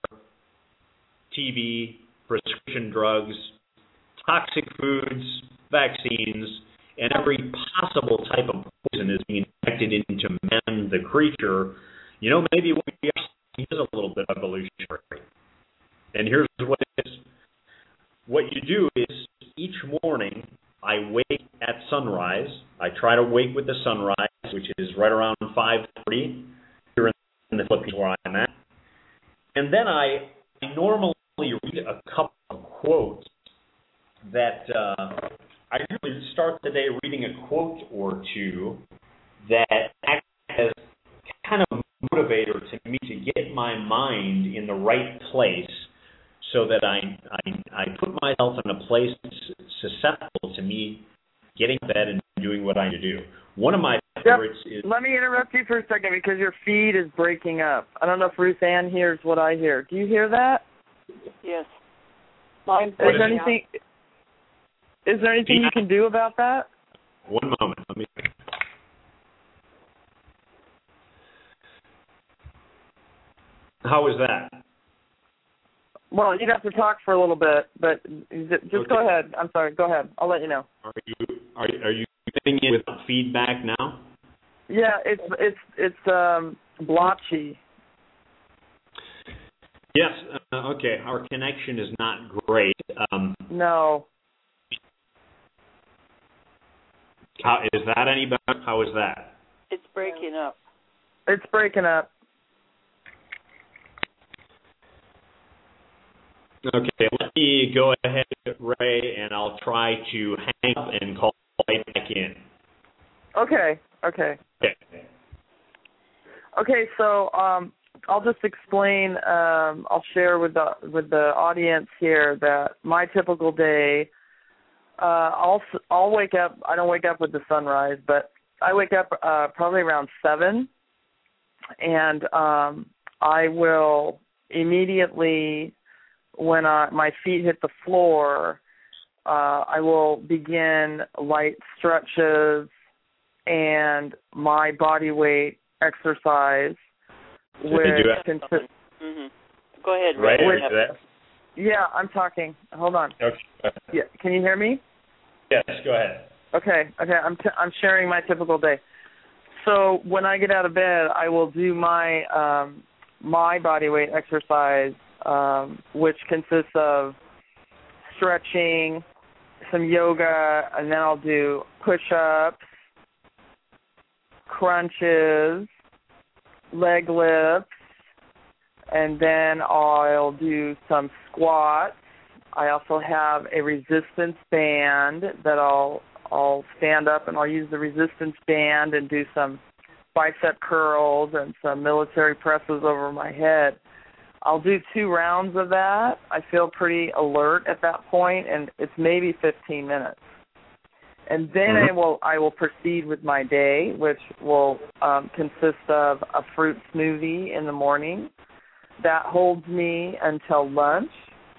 TV, prescription drugs, toxic foods, vaccines, and every possible type of poison is being injected into man, the creature, maybe what we are seeing is a little bit evolutionary. And here's what it is. What you do is each morning I wake at sunrise. I try to wake with the sunrise, which is right around 5:30 here in the Philippines where I'm at. And then I normally read a couple of quotes that I usually start the day reading a quote or two that acts as kind of motivator to me to get my mind in the right place so that I put myself in a place that's susceptible to me getting out of bed and doing what I need to do. One of my favorites is... Let me interrupt you for a second because your feed is breaking up. I don't know if Ruth Ann hears what I hear. Do you hear that? Yes. Is there anything you can do about that? One moment. Let me... How is that? Well, you'd have to talk for a little bit, but just okay. Go ahead. I'm sorry. Go ahead. I'll let you know. Are you getting it with feedback now? Yeah, it's blotchy. Yes. Okay. Our connection is not great. No. Is that any better? How is that? It's breaking up. It's breaking up. Okay, let me go ahead, Ray, and I'll try to hang up and call right back in. Okay. Okay, so I'll just explain. I'll share with the audience here that my typical day. I'll wake up. I don't wake up with the sunrise, but I wake up probably around 7, and I will immediately, when my feet hit the floor, I will begin light stretches and my body weight exercise, which consists. Go ahead, Ray. Yeah, I'm talking. Hold on. Okay. Yeah, can you hear me? Yes, go ahead. Okay. I'm sharing my typical day. So when I get out of bed, I will do my my body weight exercise, which consists of stretching, some yoga, and then I'll do push-ups, crunches, leg lifts, and then I'll do some squats. I also have a resistance band that I'll stand up and I'll use the resistance band and do some bicep curls and some military presses over my head. I'll do 2 rounds of that. I feel pretty alert at that point, and it's maybe 15 minutes. And then I will proceed with my day, which will consist of a fruit smoothie in the morning. That holds me until lunch.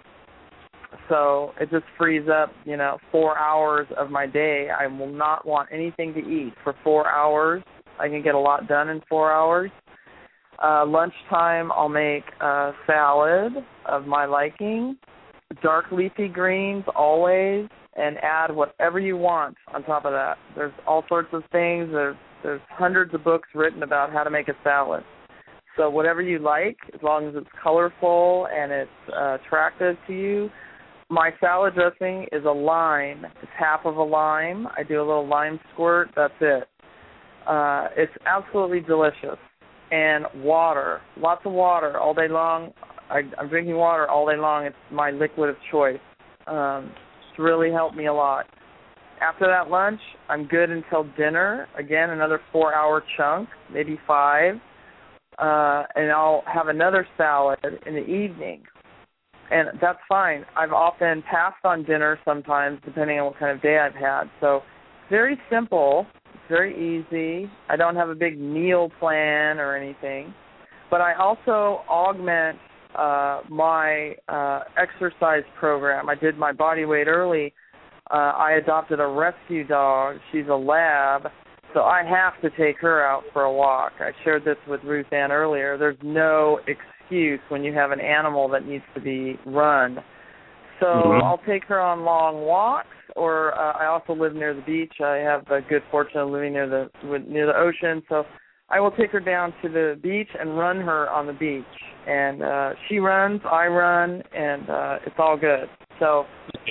So it just frees up, 4 hours of my day. I will not want anything to eat for 4 hours. I can get a lot done in 4 hours. Lunchtime, I'll make a salad of my liking, dark leafy greens always, and add whatever you want on top of that. There's all sorts of things. There's hundreds of books written about how to make a salad. So whatever you like, as long as it's colorful and it's attractive to you. My salad dressing is a lime. It's half of a lime. I do a little lime squirt. That's it. It's absolutely delicious. And water, lots of water all day long. I'm drinking water all day long. It's my liquid of choice. It's really helped me a lot. After that lunch, I'm good until dinner. Again, another 4-hour chunk, maybe 5. And I'll have another salad in the evening. And that's fine. I've often passed on dinner sometimes, depending on what kind of day I've had. So very simple. It's very easy. I don't have a big meal plan or anything. But I also augment my exercise program. I did my body weight early. I adopted a rescue dog. She's a lab. So I have to take her out for a walk. I shared this with Ruth Ann earlier. There's no excuse when you have an animal that needs to be run. So I'll take her on long walks, or I also live near the beach. I have the good fortune of living near the ocean, so I will take her down to the beach and run her on the beach. And she runs, I run, and it's all good. So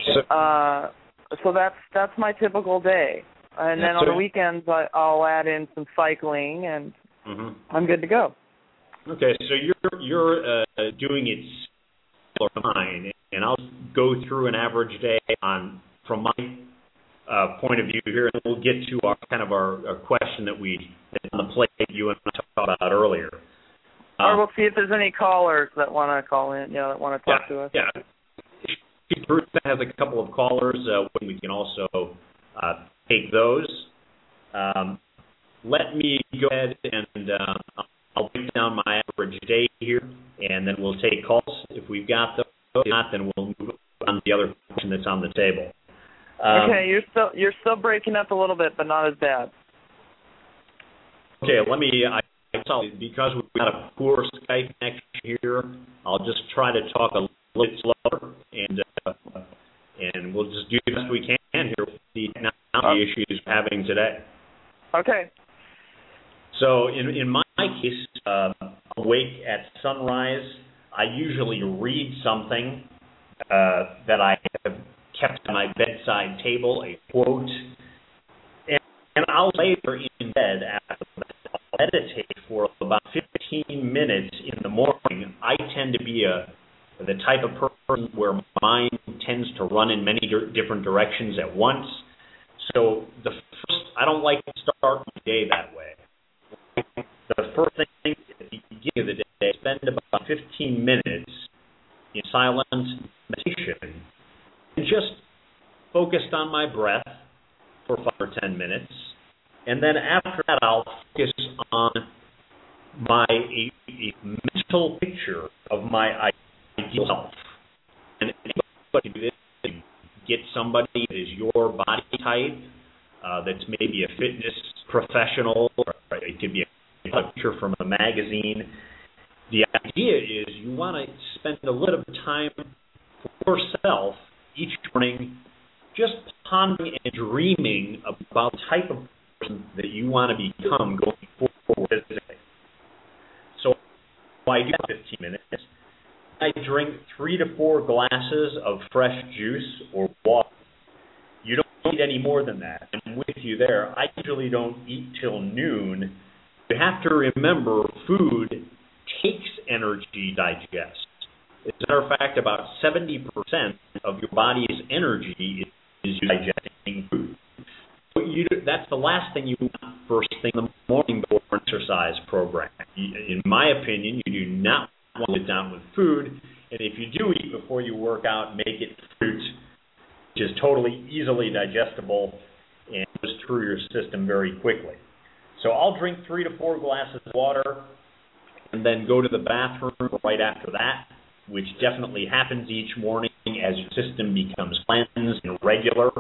that's my typical day. And then on the weekends, I'll add in some cycling, and I'm good to go. Okay, so you're doing it similar to mine, and I'll go through an average day from my point of view here, and we'll get to our question that's on the plate that you and I talked about earlier. Or we'll see if there's any callers that want to call in, that want to talk to us. Yeah. If Bruce has a couple of callers, we can also take those. Let me go ahead and I'll break down my average day here, and then we'll take calls if we've got those. If not, then we'll move on to the other question that's on the table. Okay, you're still breaking up a little bit, but not as bad. Okay, because we've got a poor Skype connection here, I'll just try to talk a little bit slower, and we'll just do the best we can here with the technology issues we're having today. Okay. So in my case, awake at sunrise, I usually read something that I have kept on my bedside table, a quote, and I'll later in bed after that, I'll meditate for about 15 minutes in the morning. I tend to be the type of person where my mind tends to run in many different directions at once. So I don't like to start my day that way. The first thing at the beginning of the day, I spend about 15 minutes in silent meditation and just focused on my breath for 5 or 10 minutes. And then after that, I'll focus on a mental picture of my ideal self. And anybody can do this, get somebody that is your body type, that's maybe a fitness professional, or it could be a picture from a magazine. The idea is you want to spend a little bit of time for yourself each morning just pondering and dreaming about the type of person that you want to become going forward. So I do 15 minutes. I drink 3 to 4 glasses of fresh juice or water. You don't need any more than that. I'm with you there. I usually don't eat till noon. You have to remember food takes energy to digest. As a matter of fact, about 70% of your body's energy is digesting food. So that's the last thing you want first thing in the morning before an exercise program. In my opinion, you do not want to sit down with food, and if you do eat before you work out, make it fruit, which is totally easily digestible and goes through your system very quickly. So I'll drink 3 to 4 glasses of water and then go to the bathroom right after that, which definitely happens each morning as your system becomes cleansed and regular.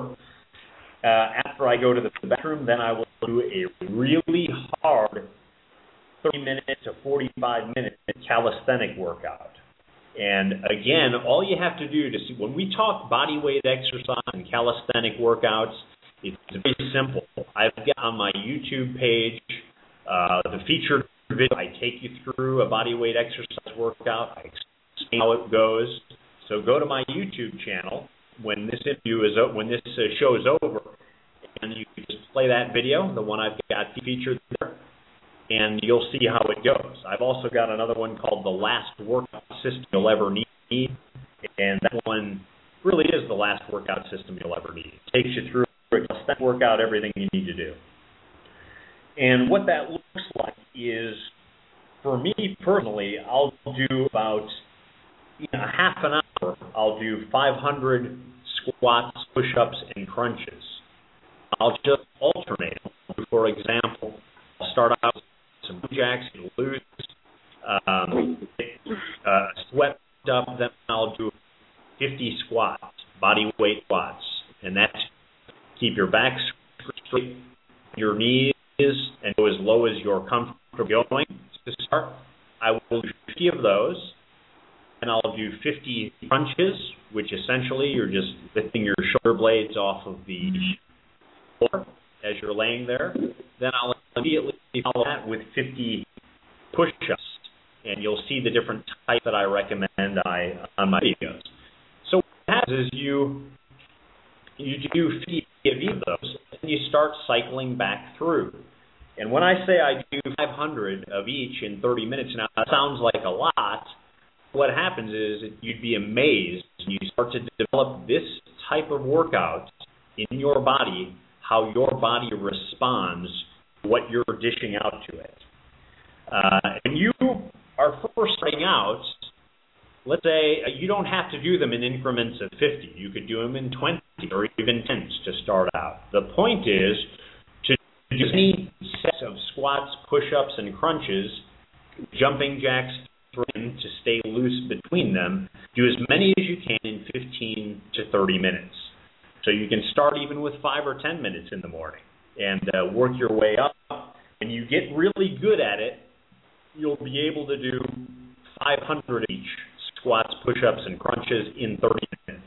After I go to the bathroom, then I will do a really hard 30-minute to 45-minute calisthenic workout. And again, all you have to do to see, when we talk body weight exercise and calisthenic workouts, it's very simple. I've got on my YouTube page the featured video. I take you through a body weight exercise workout. I explain how it goes. So go to my YouTube channel when this show is over, and you can just play that video, the one I've got featured there, and you'll see how it goes. I've also got another one called The Last Workout System You'll Ever Need, and that one really is the last workout system you'll ever need. It takes you through a workout, everything you need to do. And what that looks like is, for me personally, I'll do about half an hour. I'll do 500 squats, push-ups, and crunches. I'll just alternate. For example, I'll start out with some jacks, loose, sweat up, then I'll do 50 squats, body weight squats, and that's keep your back straight, your knees, and go as low as you're comfortable going. To start, I will do 50 of those, and I'll do 50 crunches, which essentially you're just lifting your shoulder blades off of the floor as you're laying there. Then I'll immediately follow that with 50 push-ups, and you'll see the different types that I recommend on my videos. So what happens is you do 50 of those, and you start cycling back through. And when I say I do 500 of each in 30 minutes, now that sounds like a lot. What happens is you'd be amazed when you start to develop this type of workout in your body, how your body responds to what you're dishing out to it. And you are first starting out, let's say you don't have to do them in increments of 50. You could do them in 20 or even 10 to start out. The point is to do any sets of squats, push-ups, and crunches, jumping jacks, to stay loose between them. Do as many as you can in 15 to 30 minutes. So you can start even with 5 or 10 minutes in the morning and work your way up. When you get really good at it, you'll be able to do 500 each, squats, push-ups, and crunches in 30 minutes.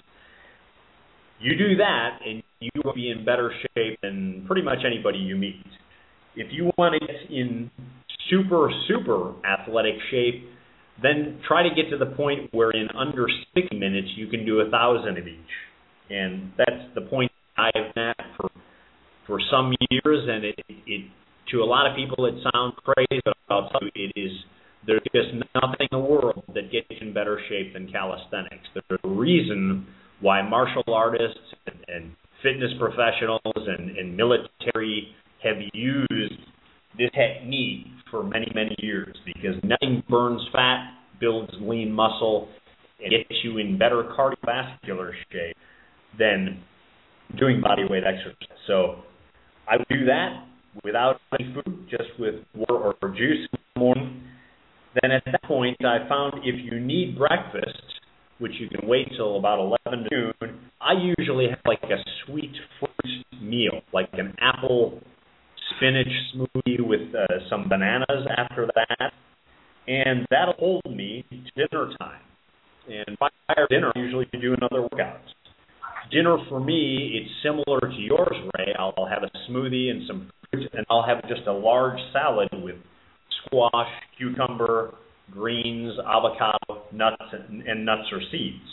You do that, and you will be in better shape than pretty much anybody you meet. If you want to get in super, super athletic shape, then try to get to the point where in under 60 minutes you can do 1,000 of each. And that's the point I've had for some years, and it to a lot of people it sounds crazy, but I'll tell you, there's just nothing in the world that gets you in better shape than calisthenics. There's a reason why martial artists and fitness professionals and military have used this technique for many, many years, because nothing burns fat, builds lean muscle, and gets you in better cardiovascular shape than doing body weight exercise. So I would do that without any food, just with water or juice in the morning. Then at that point, I found if you need breakfast, which you can wait till about 11 to noon, I usually have like a sweet fruit meal, like an apple spinach smoothie with some bananas after that, and that'll hold me to dinner time. And by dinner, I usually do another workout. Dinner for me, it's similar to yours, Ray. I'll have a smoothie and some fruit, and I'll have just a large salad with squash, cucumber, greens, avocado, nuts, and nuts or seeds.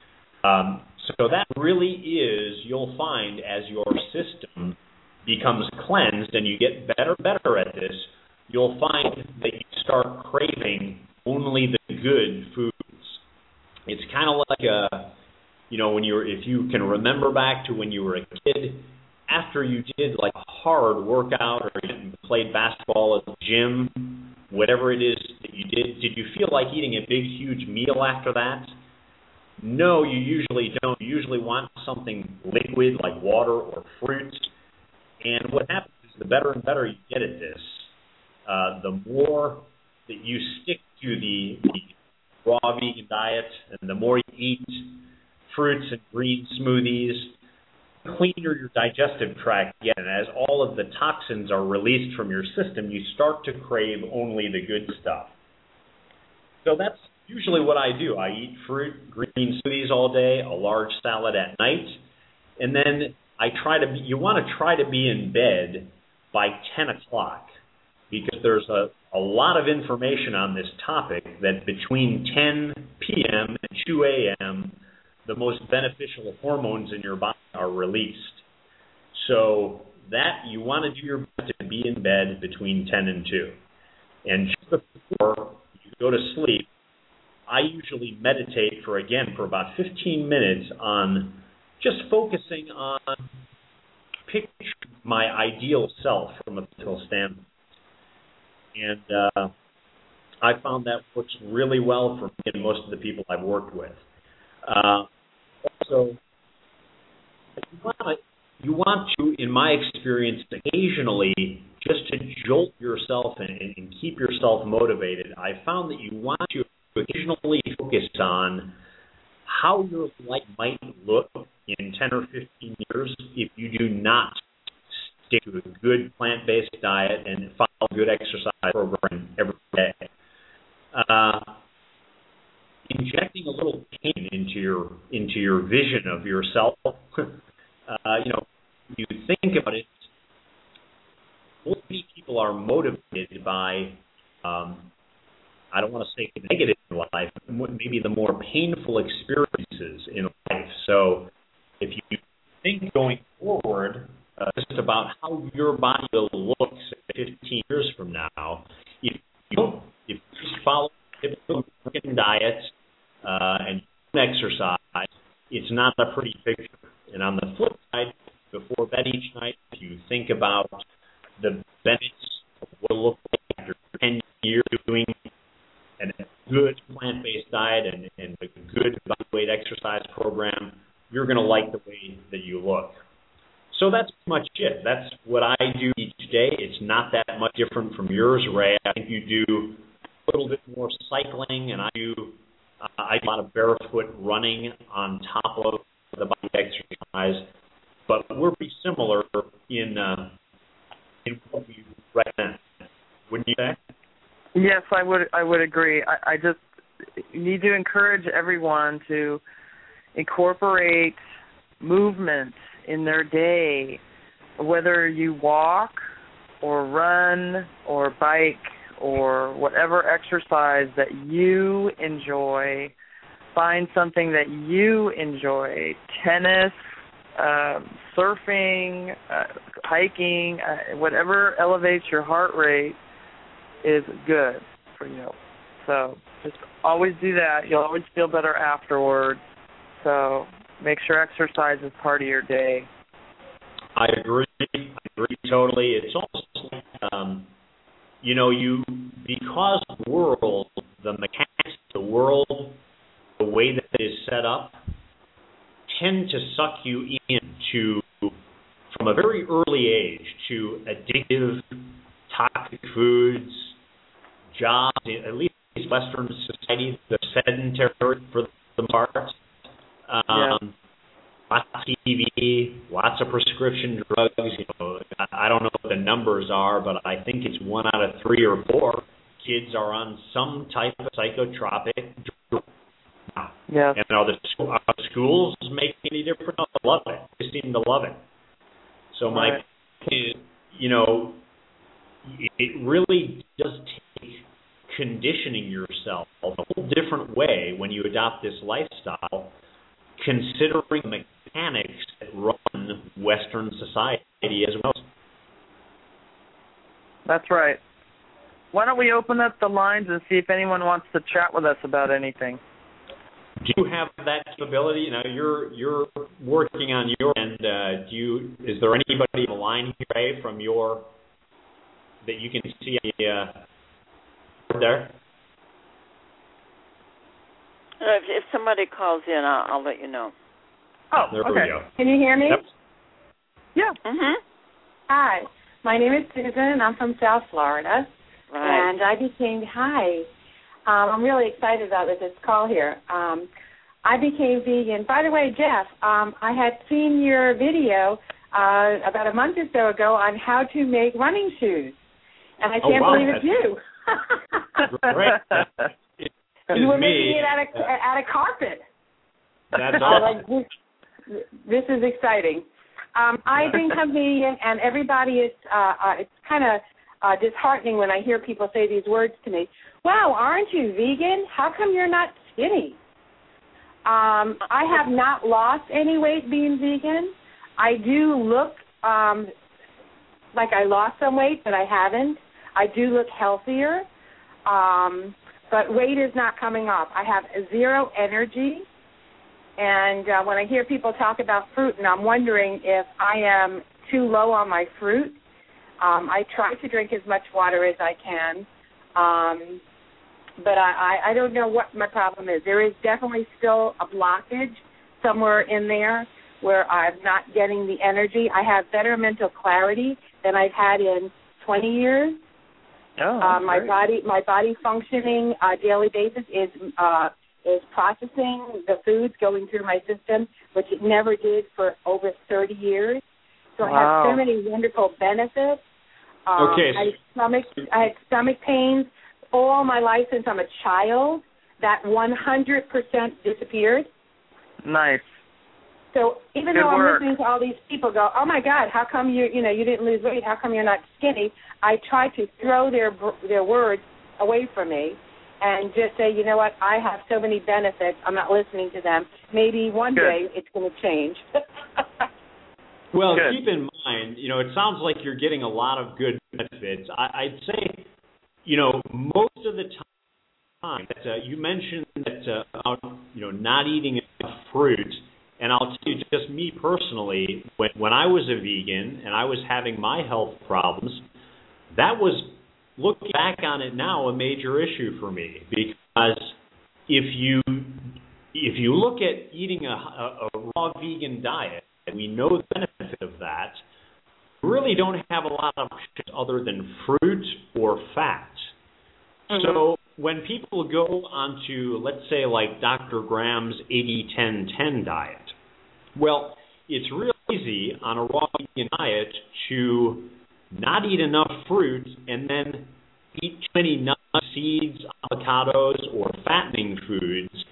So that really is, you'll find as your system becomes cleansed and you get better at this, you'll find that you start craving only the good foods. It's kind of like if you can remember back to when you were a kid, after you did like a hard workout or you played basketball at the gym, whatever it is that you did you feel like eating a big, huge meal after that? No, you usually don't. You usually want something liquid like water or fruit. And what happens is the better and better you get at this, the more that you stick to the raw vegan diet and the more you eat fruits and green smoothies, the cleaner your digestive tract gets. And as all of the toxins are released from your system, you start to crave only the good stuff. So that's usually what I do. I eat fruit, green smoothies all day, a large salad at night, and then you want to try to be in bed by 10 o'clock because there's a lot of information on this topic that between 10 p.m. and 2 a.m., the most beneficial hormones in your body are released. So that you want to do your best to be in bed between 10 and 2. And just before you go to sleep, I usually meditate for about 15 minutes on just focusing on picturing my ideal self from a physical standpoint. And I found that works really well for me and most of the people I've worked with. Also, you want to, in my experience, occasionally just to jolt yourself and keep yourself motivated. I found that you want to occasionally focus on how your life might look in 10 or 15 years if you do not stick to a good plant-based diet and follow a good exercise program every day. Injecting a little pain into your vision of yourself, you think about it, many people are motivated by I don't want to say negative in life, but maybe the more painful experiences in life. So if you think going forward just about how your body will look 15 years from now, if you just follow a typical American diet and exercise, it's not a pretty picture. And on the flip side, before bed each night, if you think about the benefits of what it'll look like after 10 years doing a good plant-based diet and a good body weight exercise program, you're going to like the way that you look. So that's pretty much it. That's what I do each day. It's not that much different from yours, Ray. I think you do a little bit more cycling, and I do a lot of barefoot running on top of the body exercise. But we're pretty similar in what we recommend. Wouldn't you say? Yes, I would agree. I just need to encourage everyone to incorporate movement in their day, whether you walk or run or bike or whatever exercise that you enjoy. Find something that you enjoy. Tennis, surfing, hiking, whatever elevates your heart rate is good for you. So just always do that. You'll always feel better afterwards. So make sure exercise is part of your day. I agree totally. It's almost like, because the world, the mechanics of the world, the way that it is set up, tend to suck you into, from a very early age, to addictive, toxic foods, jobs, at least Western society, the sedentary for the most part. TV, lots of prescription drugs. I don't know what the numbers are, but I think it's 1 out of 3 or 4 kids are on some type of psychotropic drug. Yes. And are the schools making any difference? I love it. They seem to love it. So my, it really does take conditioning yourself a whole different way when you adopt this lifestyle, considering the mechanics that run Western society as well. That's right. Why don't we open up the lines and see if anyone wants to chat with us about anything? Do you have that capability? Now you're working on your end. Is there anybody on the line here, Ray, from your that you can see there? If somebody calls in, I'll let you know. Oh, there okay. we go. Can you hear me? Yep. Yeah. Mhm. Hi, my name is Susan, and I'm from South Florida. Right. And I became I'm really excited about this call here. I became vegan. By the way, Jeff, I had seen your video about a month or so ago on how to make running shoes, and I can't believe it's you. Great. You were making it out of carpet. That's awesome. This is exciting. I think I'm vegan, and everybody is. It's kind of disheartening when I hear people say these words to me. Wow, aren't you vegan? How come you're not skinny? I have not lost any weight being vegan. I do look like I lost some weight, but I haven't. I do look healthier, but weight is not coming off. I have zero energy, and when I hear people talk about fruit, and I'm wondering if I am too low on my fruit, I try to drink as much water as I can, but I don't know what my problem is. There is definitely still a blockage somewhere in there where I'm not getting the energy. I have better mental clarity than I've had in 20 years. Oh, my body functioning on a daily basis is processing the foods going through my system, which it never did for over 30 years. So I have so many wonderful benefits. Okay. I had stomach pains all my life since I'm a child. That 100% disappeared. Nice. So even though I'm listening to all these people go, oh my God, how come you didn't lose weight? How come you're not skinny? I try to throw their words away from me and just say, you know what? I have so many benefits. I'm not listening to them. Maybe one day it's going to change. Well, keep in mind, it sounds like you're getting a lot of good benefits. I'd say, most of the time that you mentioned that about, not eating enough fruit. And I'll tell you, just me personally, when I was a vegan and I was having my health problems, that was, looking back on it now, a major issue for me. Because if you look at eating a raw vegan diet, and we know the benefit of that, you really don't have a lot of options other than fruit or fat. Mm-hmm. So when people go onto, let's say, like Dr. Graham's 80-10-10 diet, well, it's real easy on a raw vegan diet to not eat enough fruit and then eat too many nuts, seeds, avocados, or fattening foods.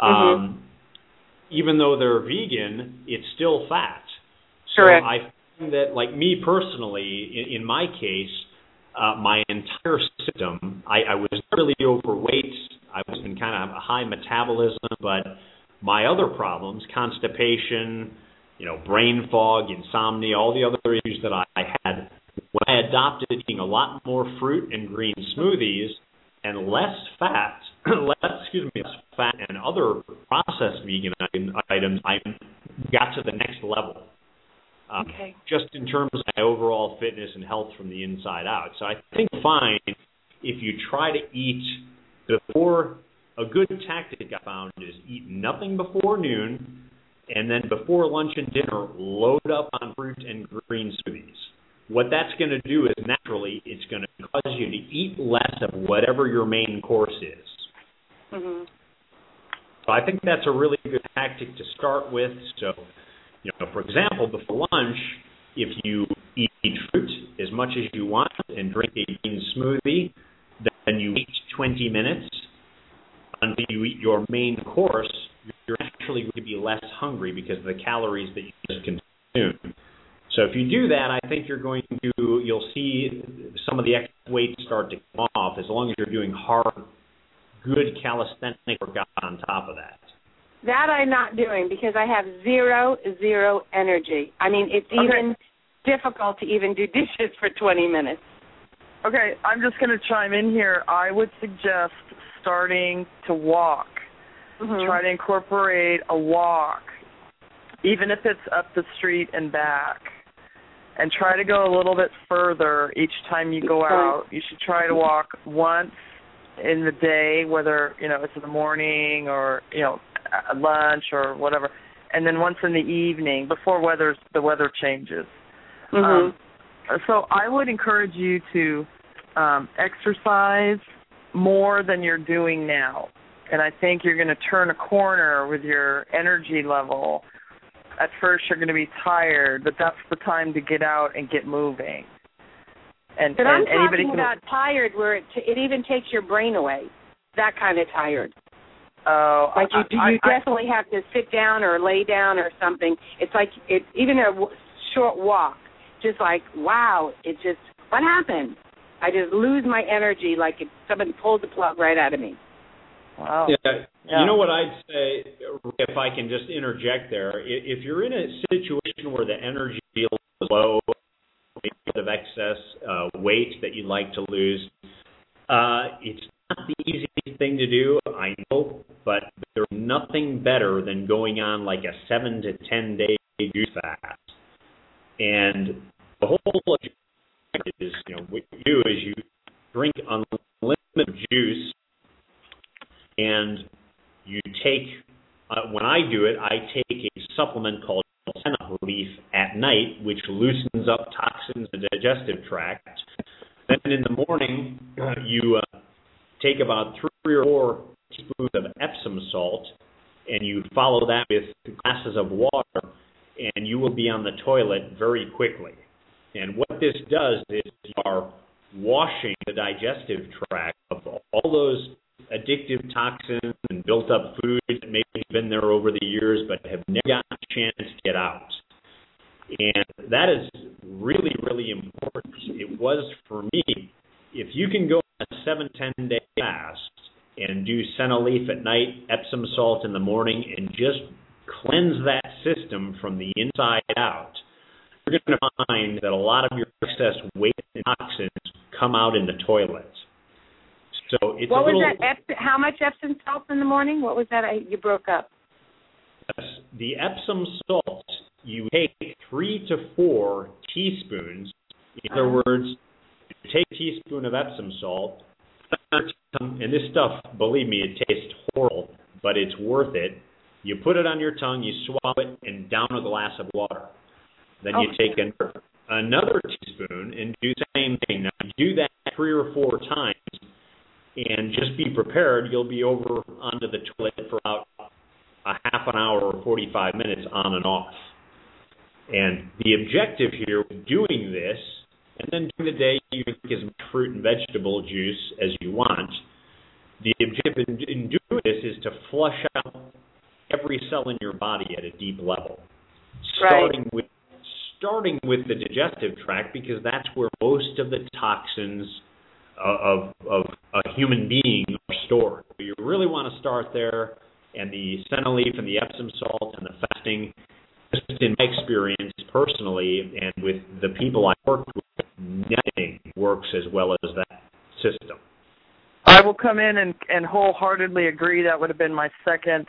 Even though they're vegan, it's still fat. Correct. So I find that, like me personally, in my case, my entire system, I was really overweight. I was in kind of a high metabolism, but my other problems, constipation, brain fog, insomnia, all the other issues that I had, when I adopted eating a lot more fruit and green smoothies and less fat, less fat and other processed vegan items, I got to the next level. Just in terms of my overall fitness and health from the inside out. So I think fine if you try to eat before. A good tactic I found is eat nothing before noon, and then before lunch and dinner, load up on fruit and green smoothies. What that's going to do is naturally it's going to cause you to eat less of whatever your main course is. Mm-hmm. So I think that's a really good tactic to start with. So, For example, before lunch, if you eat fruit as much as you want and drink a green smoothie, then you wait 20 minutes until you eat your main course. You're actually going to be less hungry because of the calories that you just consumed. So if you do that, I think you'll see some of the extra weight start to come off as long as you're doing hard, good calisthenic work on top of that. That I'm not doing because I have zero energy. I mean, it's even difficult to even do dishes for 20 minutes. Okay, I'm just going to chime in here. I would suggest starting to walk. Mm-hmm. Try to incorporate a walk, even if it's up the street and back. And try to go a little bit further each time you go out. You should try to walk once in the day, whether, it's in the morning or, at lunch or whatever, and then once in the evening before the weather changes. Mm-hmm. So I would encourage you to exercise more than you're doing now. And I think you're going to turn a corner with your energy level. At first you're going to be tired, but that's the time to get out and get moving. But I'm talking about tired where it even takes your brain away, that kind of tired. Oh, like you definitely have to sit down or lay down or something. It's like even a short walk, just like, wow, what happened? I just lose my energy like somebody pulled the plug right out of me. Wow. Yeah. You know what I'd say, if I can just interject there, if you're in a situation where the energy is low, of excess weight that you'd like to lose, it's not the easiest thing to do, I know, but there's nothing better than going on like a 7 to 10 day juice fast. And the whole objective is, what you do is you drink unlimited juice, and you take, when I do it, I take a supplement called senna leaf at night, which loosens up toxins in the digestive tract. Then in the morning, you take about 3 or 4 teaspoons of Epsom salt, and you follow that with glasses of water, and you will be on the toilet very quickly. And what this does is you are washing the digestive tract of all those addictive toxins and built up food that maybe have been there over the years but have never gotten a chance to get out. And that is really, really important. It was for me. If you can go on a 7-10 day fast and do senna leaf at night, Epsom salt in the morning, and just cleanse that system from the inside out, you're going to find that a lot of your excess weight and toxins come out in the toilet. So it's what was that? How much Epsom salt in the morning? What was that? You broke up. Yes, the Epsom salt, you take 3 to 4 teaspoons. In other words, you take a teaspoon of Epsom salt, and this stuff, believe me, it tastes horrible, but it's worth it. You put it on your tongue, you swallow it, and down a glass of water. Then you take another teaspoon and do the same thing. Now, you do that 3 or 4 times, and just be prepared. You'll be over onto the toilet for about a half an hour or 45 minutes on and off. And the objective here with doing this, and then during the day you drink as much fruit and vegetable juice as you want, the objective in doing this is to flush out every cell in your body at a deep level, starting with the digestive tract, because that's where most of the toxins of a human being are stored. So you really want to start there, and the senna leaf and the Epsom salt and the fasting, just in my experience personally and with the people I worked with, nothing works as well as that system. I will come in and wholeheartedly agree. That would have been my second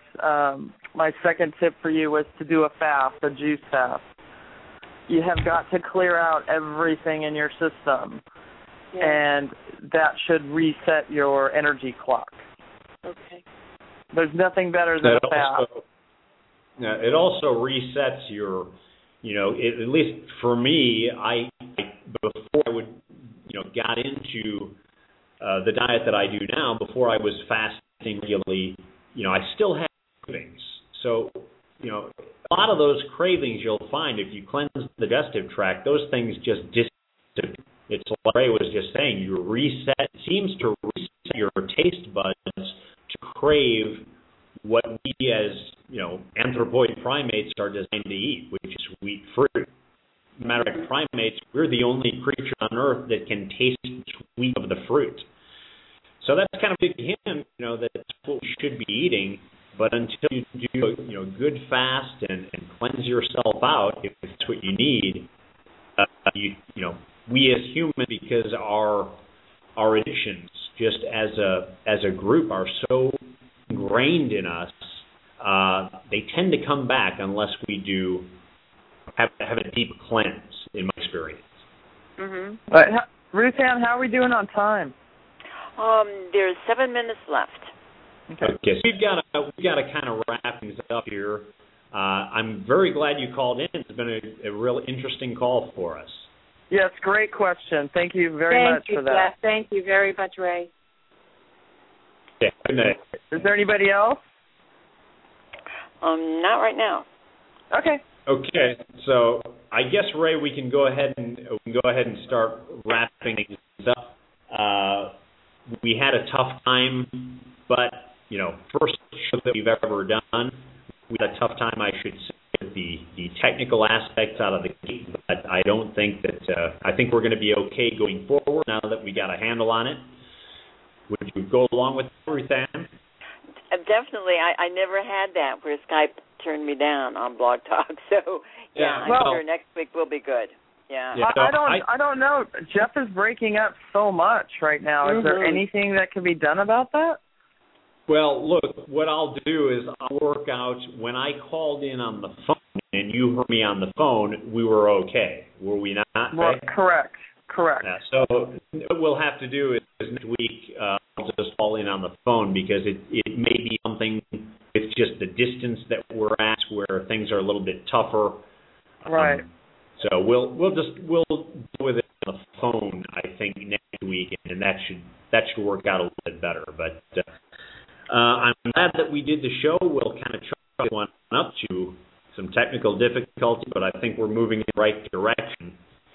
tip for you, was to do a fast, a juice fast. You have got to clear out everything in your system, and that should reset your energy clock. Okay. There's nothing better than a fast. It also resets your, at least for me, before I would, got into the diet that I do now, before I was fasting regularly, I still had cravings. So, a lot of those cravings you'll find if you cleanse the digestive tract, those things just disappear. It's like Ray was just saying, it seems to reset your taste buds to crave what we as, anthropoid primates are designed to eat, which is sweet fruit. Matter of fact, primates, we're the only creature on Earth that can taste the sweet of the fruit. So that's kind of a big hint, that's what we should be eating. But until you do, good fast and cleanse yourself out, if it's what you need, we as humans, because our addictions, just as a group, are so ingrained in us, they tend to come back unless we do have a deep cleanse, in my experience. Mm-hmm. Ruth Ann, how are we doing on time? There's 7 minutes left. Okay, so we've got to kind of wrap things up here. I'm very glad you called in. It's been a real interesting call for us. Yes, great question. Thank you very much for that. Jeff. Thank you very much, Ray. Yeah, good night. Is there anybody else? Not right now. Okay. Okay, so I guess, Ray, we can go ahead and start wrapping things up. We had a tough time, but first show that we've ever done. We had a tough time, I should say, with the technical aspects out of the gate, but I don't think that I think we're going to be okay going forward now that we got a handle on it. Would you go along with that, Ruth Ann? Definitely. I never had that where Skype turned me down on Blog Talk. So I'm sure next week will be good. Yeah. I don't know. Jeff is breaking up so much right now. Mm-hmm. Is there anything that can be done about that? Well, look, what I'll do is I'll work out when I called in on the phone and you heard me on the phone, we were okay. Were we not? Well, correct. Yeah, so what we'll have to do is next week I'll just call in on the phone because it may be something with just the distance that we're at where things are a little bit tougher. Right. So we'll deal with it on the phone, I think, next week, and that should work out a little bit better. But I'm glad that we did the show. We'll kind of chalk one up to some technical difficulty, but I think we're moving in the right direction.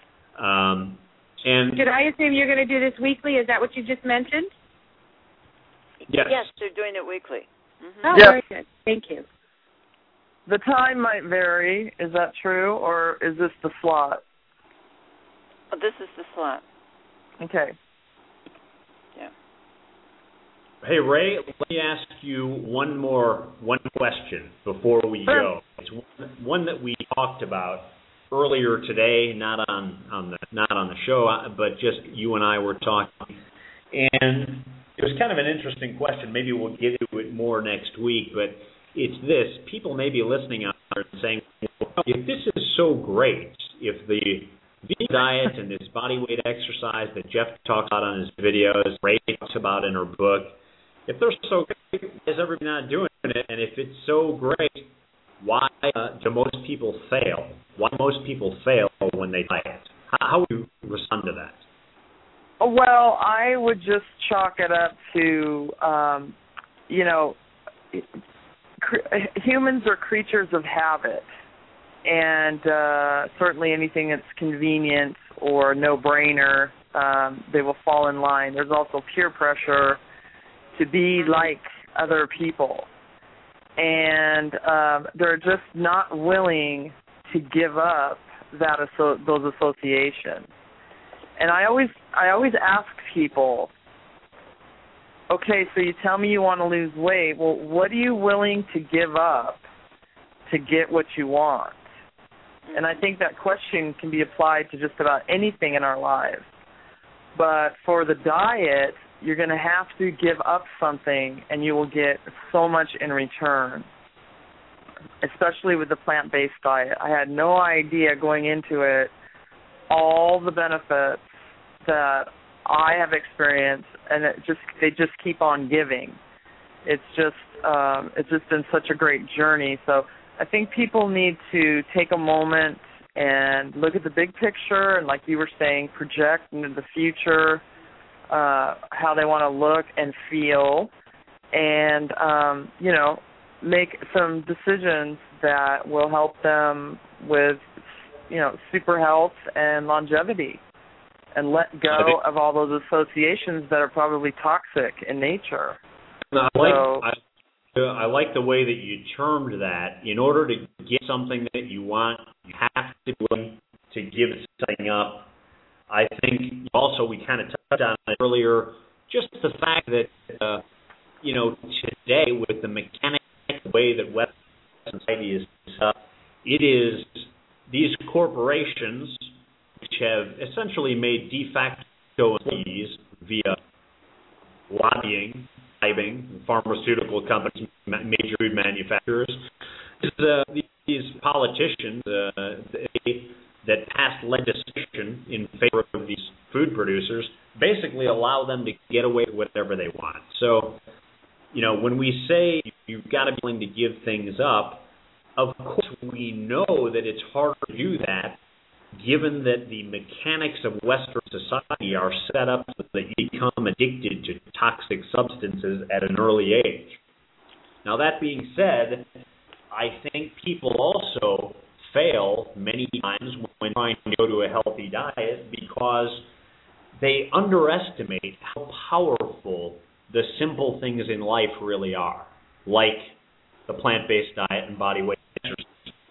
And did I assume you're going to do this weekly? Is that what you just mentioned? Yes. Yes, they're doing it weekly. Mm-hmm. Oh, very good. Thank you. The time might vary. Is that true, or is this the slot? Oh, this is the slot. Okay. Yeah. Hey, Ray, let me ask you one question before we go. It's one that we talked about earlier today, not on the show, but just you and I were talking, and it was kind of an interesting question. Maybe we'll get into it more next week, but it's this. People may be listening out there and saying, well, if this is so great, if the vegan diet and this body weight exercise that Jeff talks about on his videos, Ray talks about in her book, if they're so great, why is everybody not doing it? And if it's so great, why do most people fail? Why most people fail when they diet? How would you respond to that? Well, I would just chalk it up to, humans are creatures of habit, and certainly anything that's convenient or no-brainer, they will fall in line. There's also peer pressure to be like other people, and they're just not willing to give up those associations. And I always ask people, okay, so you tell me you want to lose weight. Well, what are you willing to give up to get what you want? And I think that question can be applied to just about anything in our lives. But for the diet, you're going to have to give up something, and you will get so much in return, especially with the plant-based diet. I had no idea going into it all the benefits that I have experienced, and they just keep on giving. It's just been such a great journey. So I think people need to take a moment and look at the big picture, and like you were saying, project into the future, how they want to look and feel, and make some decisions that will help them with, super health and longevity, and let go of all those associations that are probably toxic in nature. I like the way that you termed that. In order to get something that you want, you have to be willing to give something up. I think also we kind of touched on it earlier, just the fact that, today with the mechanic way that Western society is set up, it is these corporations which have essentially made de facto employees via lobbying, pharmaceutical companies, major food manufacturers. These politicians that pass legislation in favor of these food producers basically allow them to get away with whatever they want. So, when we say you've got to be willing to give things up, of course we know that it's hard to do that given that the mechanics of Western society are set up so that you become addicted to toxic substances at an early age. Now, that being said, I think people also fail many times when trying to go to a healthy diet because they underestimate how powerful the simple things in life really are, like the plant-based diet and body weight exercise.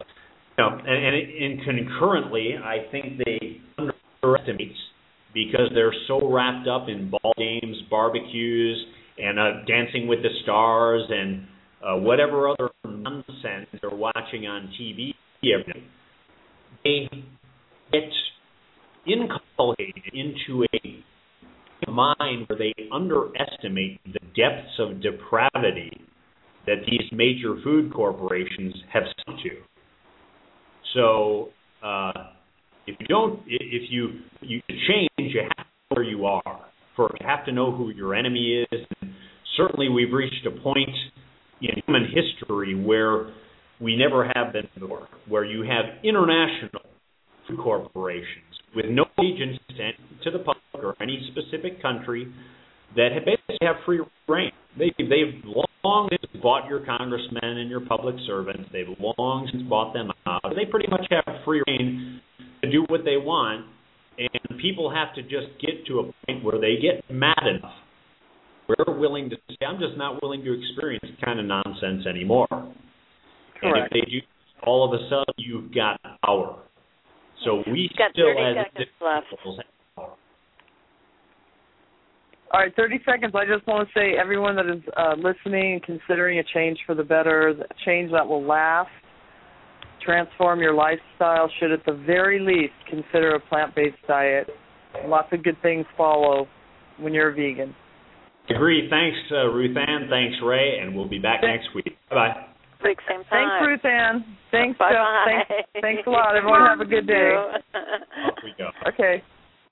And concurrently, I think they underestimate because they're so wrapped up in ball games, barbecues, and Dancing with the Stars, and whatever other nonsense they're watching on TV every day. They get inculcated into a mind where they underestimate the depths of depravity that these major food corporations have sunk to. So, if you change, you have to know where you are first. You have to know who your enemy is. And certainly, we've reached a point in human history where we never have been before, where you have international food corporations with no allegiance to the public or any specific country that basically have free reign. They've long since bought your congressmen and your public servants. They've long since bought them out. They pretty much have free reign to do what they want, and people have to just get to a point where they get mad enough, where they're willing to say, I'm just not willing to experience this kind of nonsense anymore. Correct. And if they do, all of a sudden, you've got power. So we still, as individuals, have power. All right, 30 seconds. I just want to say, everyone that is listening and considering a change for the better, a change that will last, transform your lifestyle, should at the very least consider a plant-based diet. Lots of good things follow when you're a vegan. Agree. Thanks, Ruth Ann. Thanks, Ray, and we'll be back next week. Bye-bye. Same time. Thanks, Ruth Ann. Thanks, Bye-bye. Jeff. Thanks a lot. Everyone have a good day. Off we go. Okay.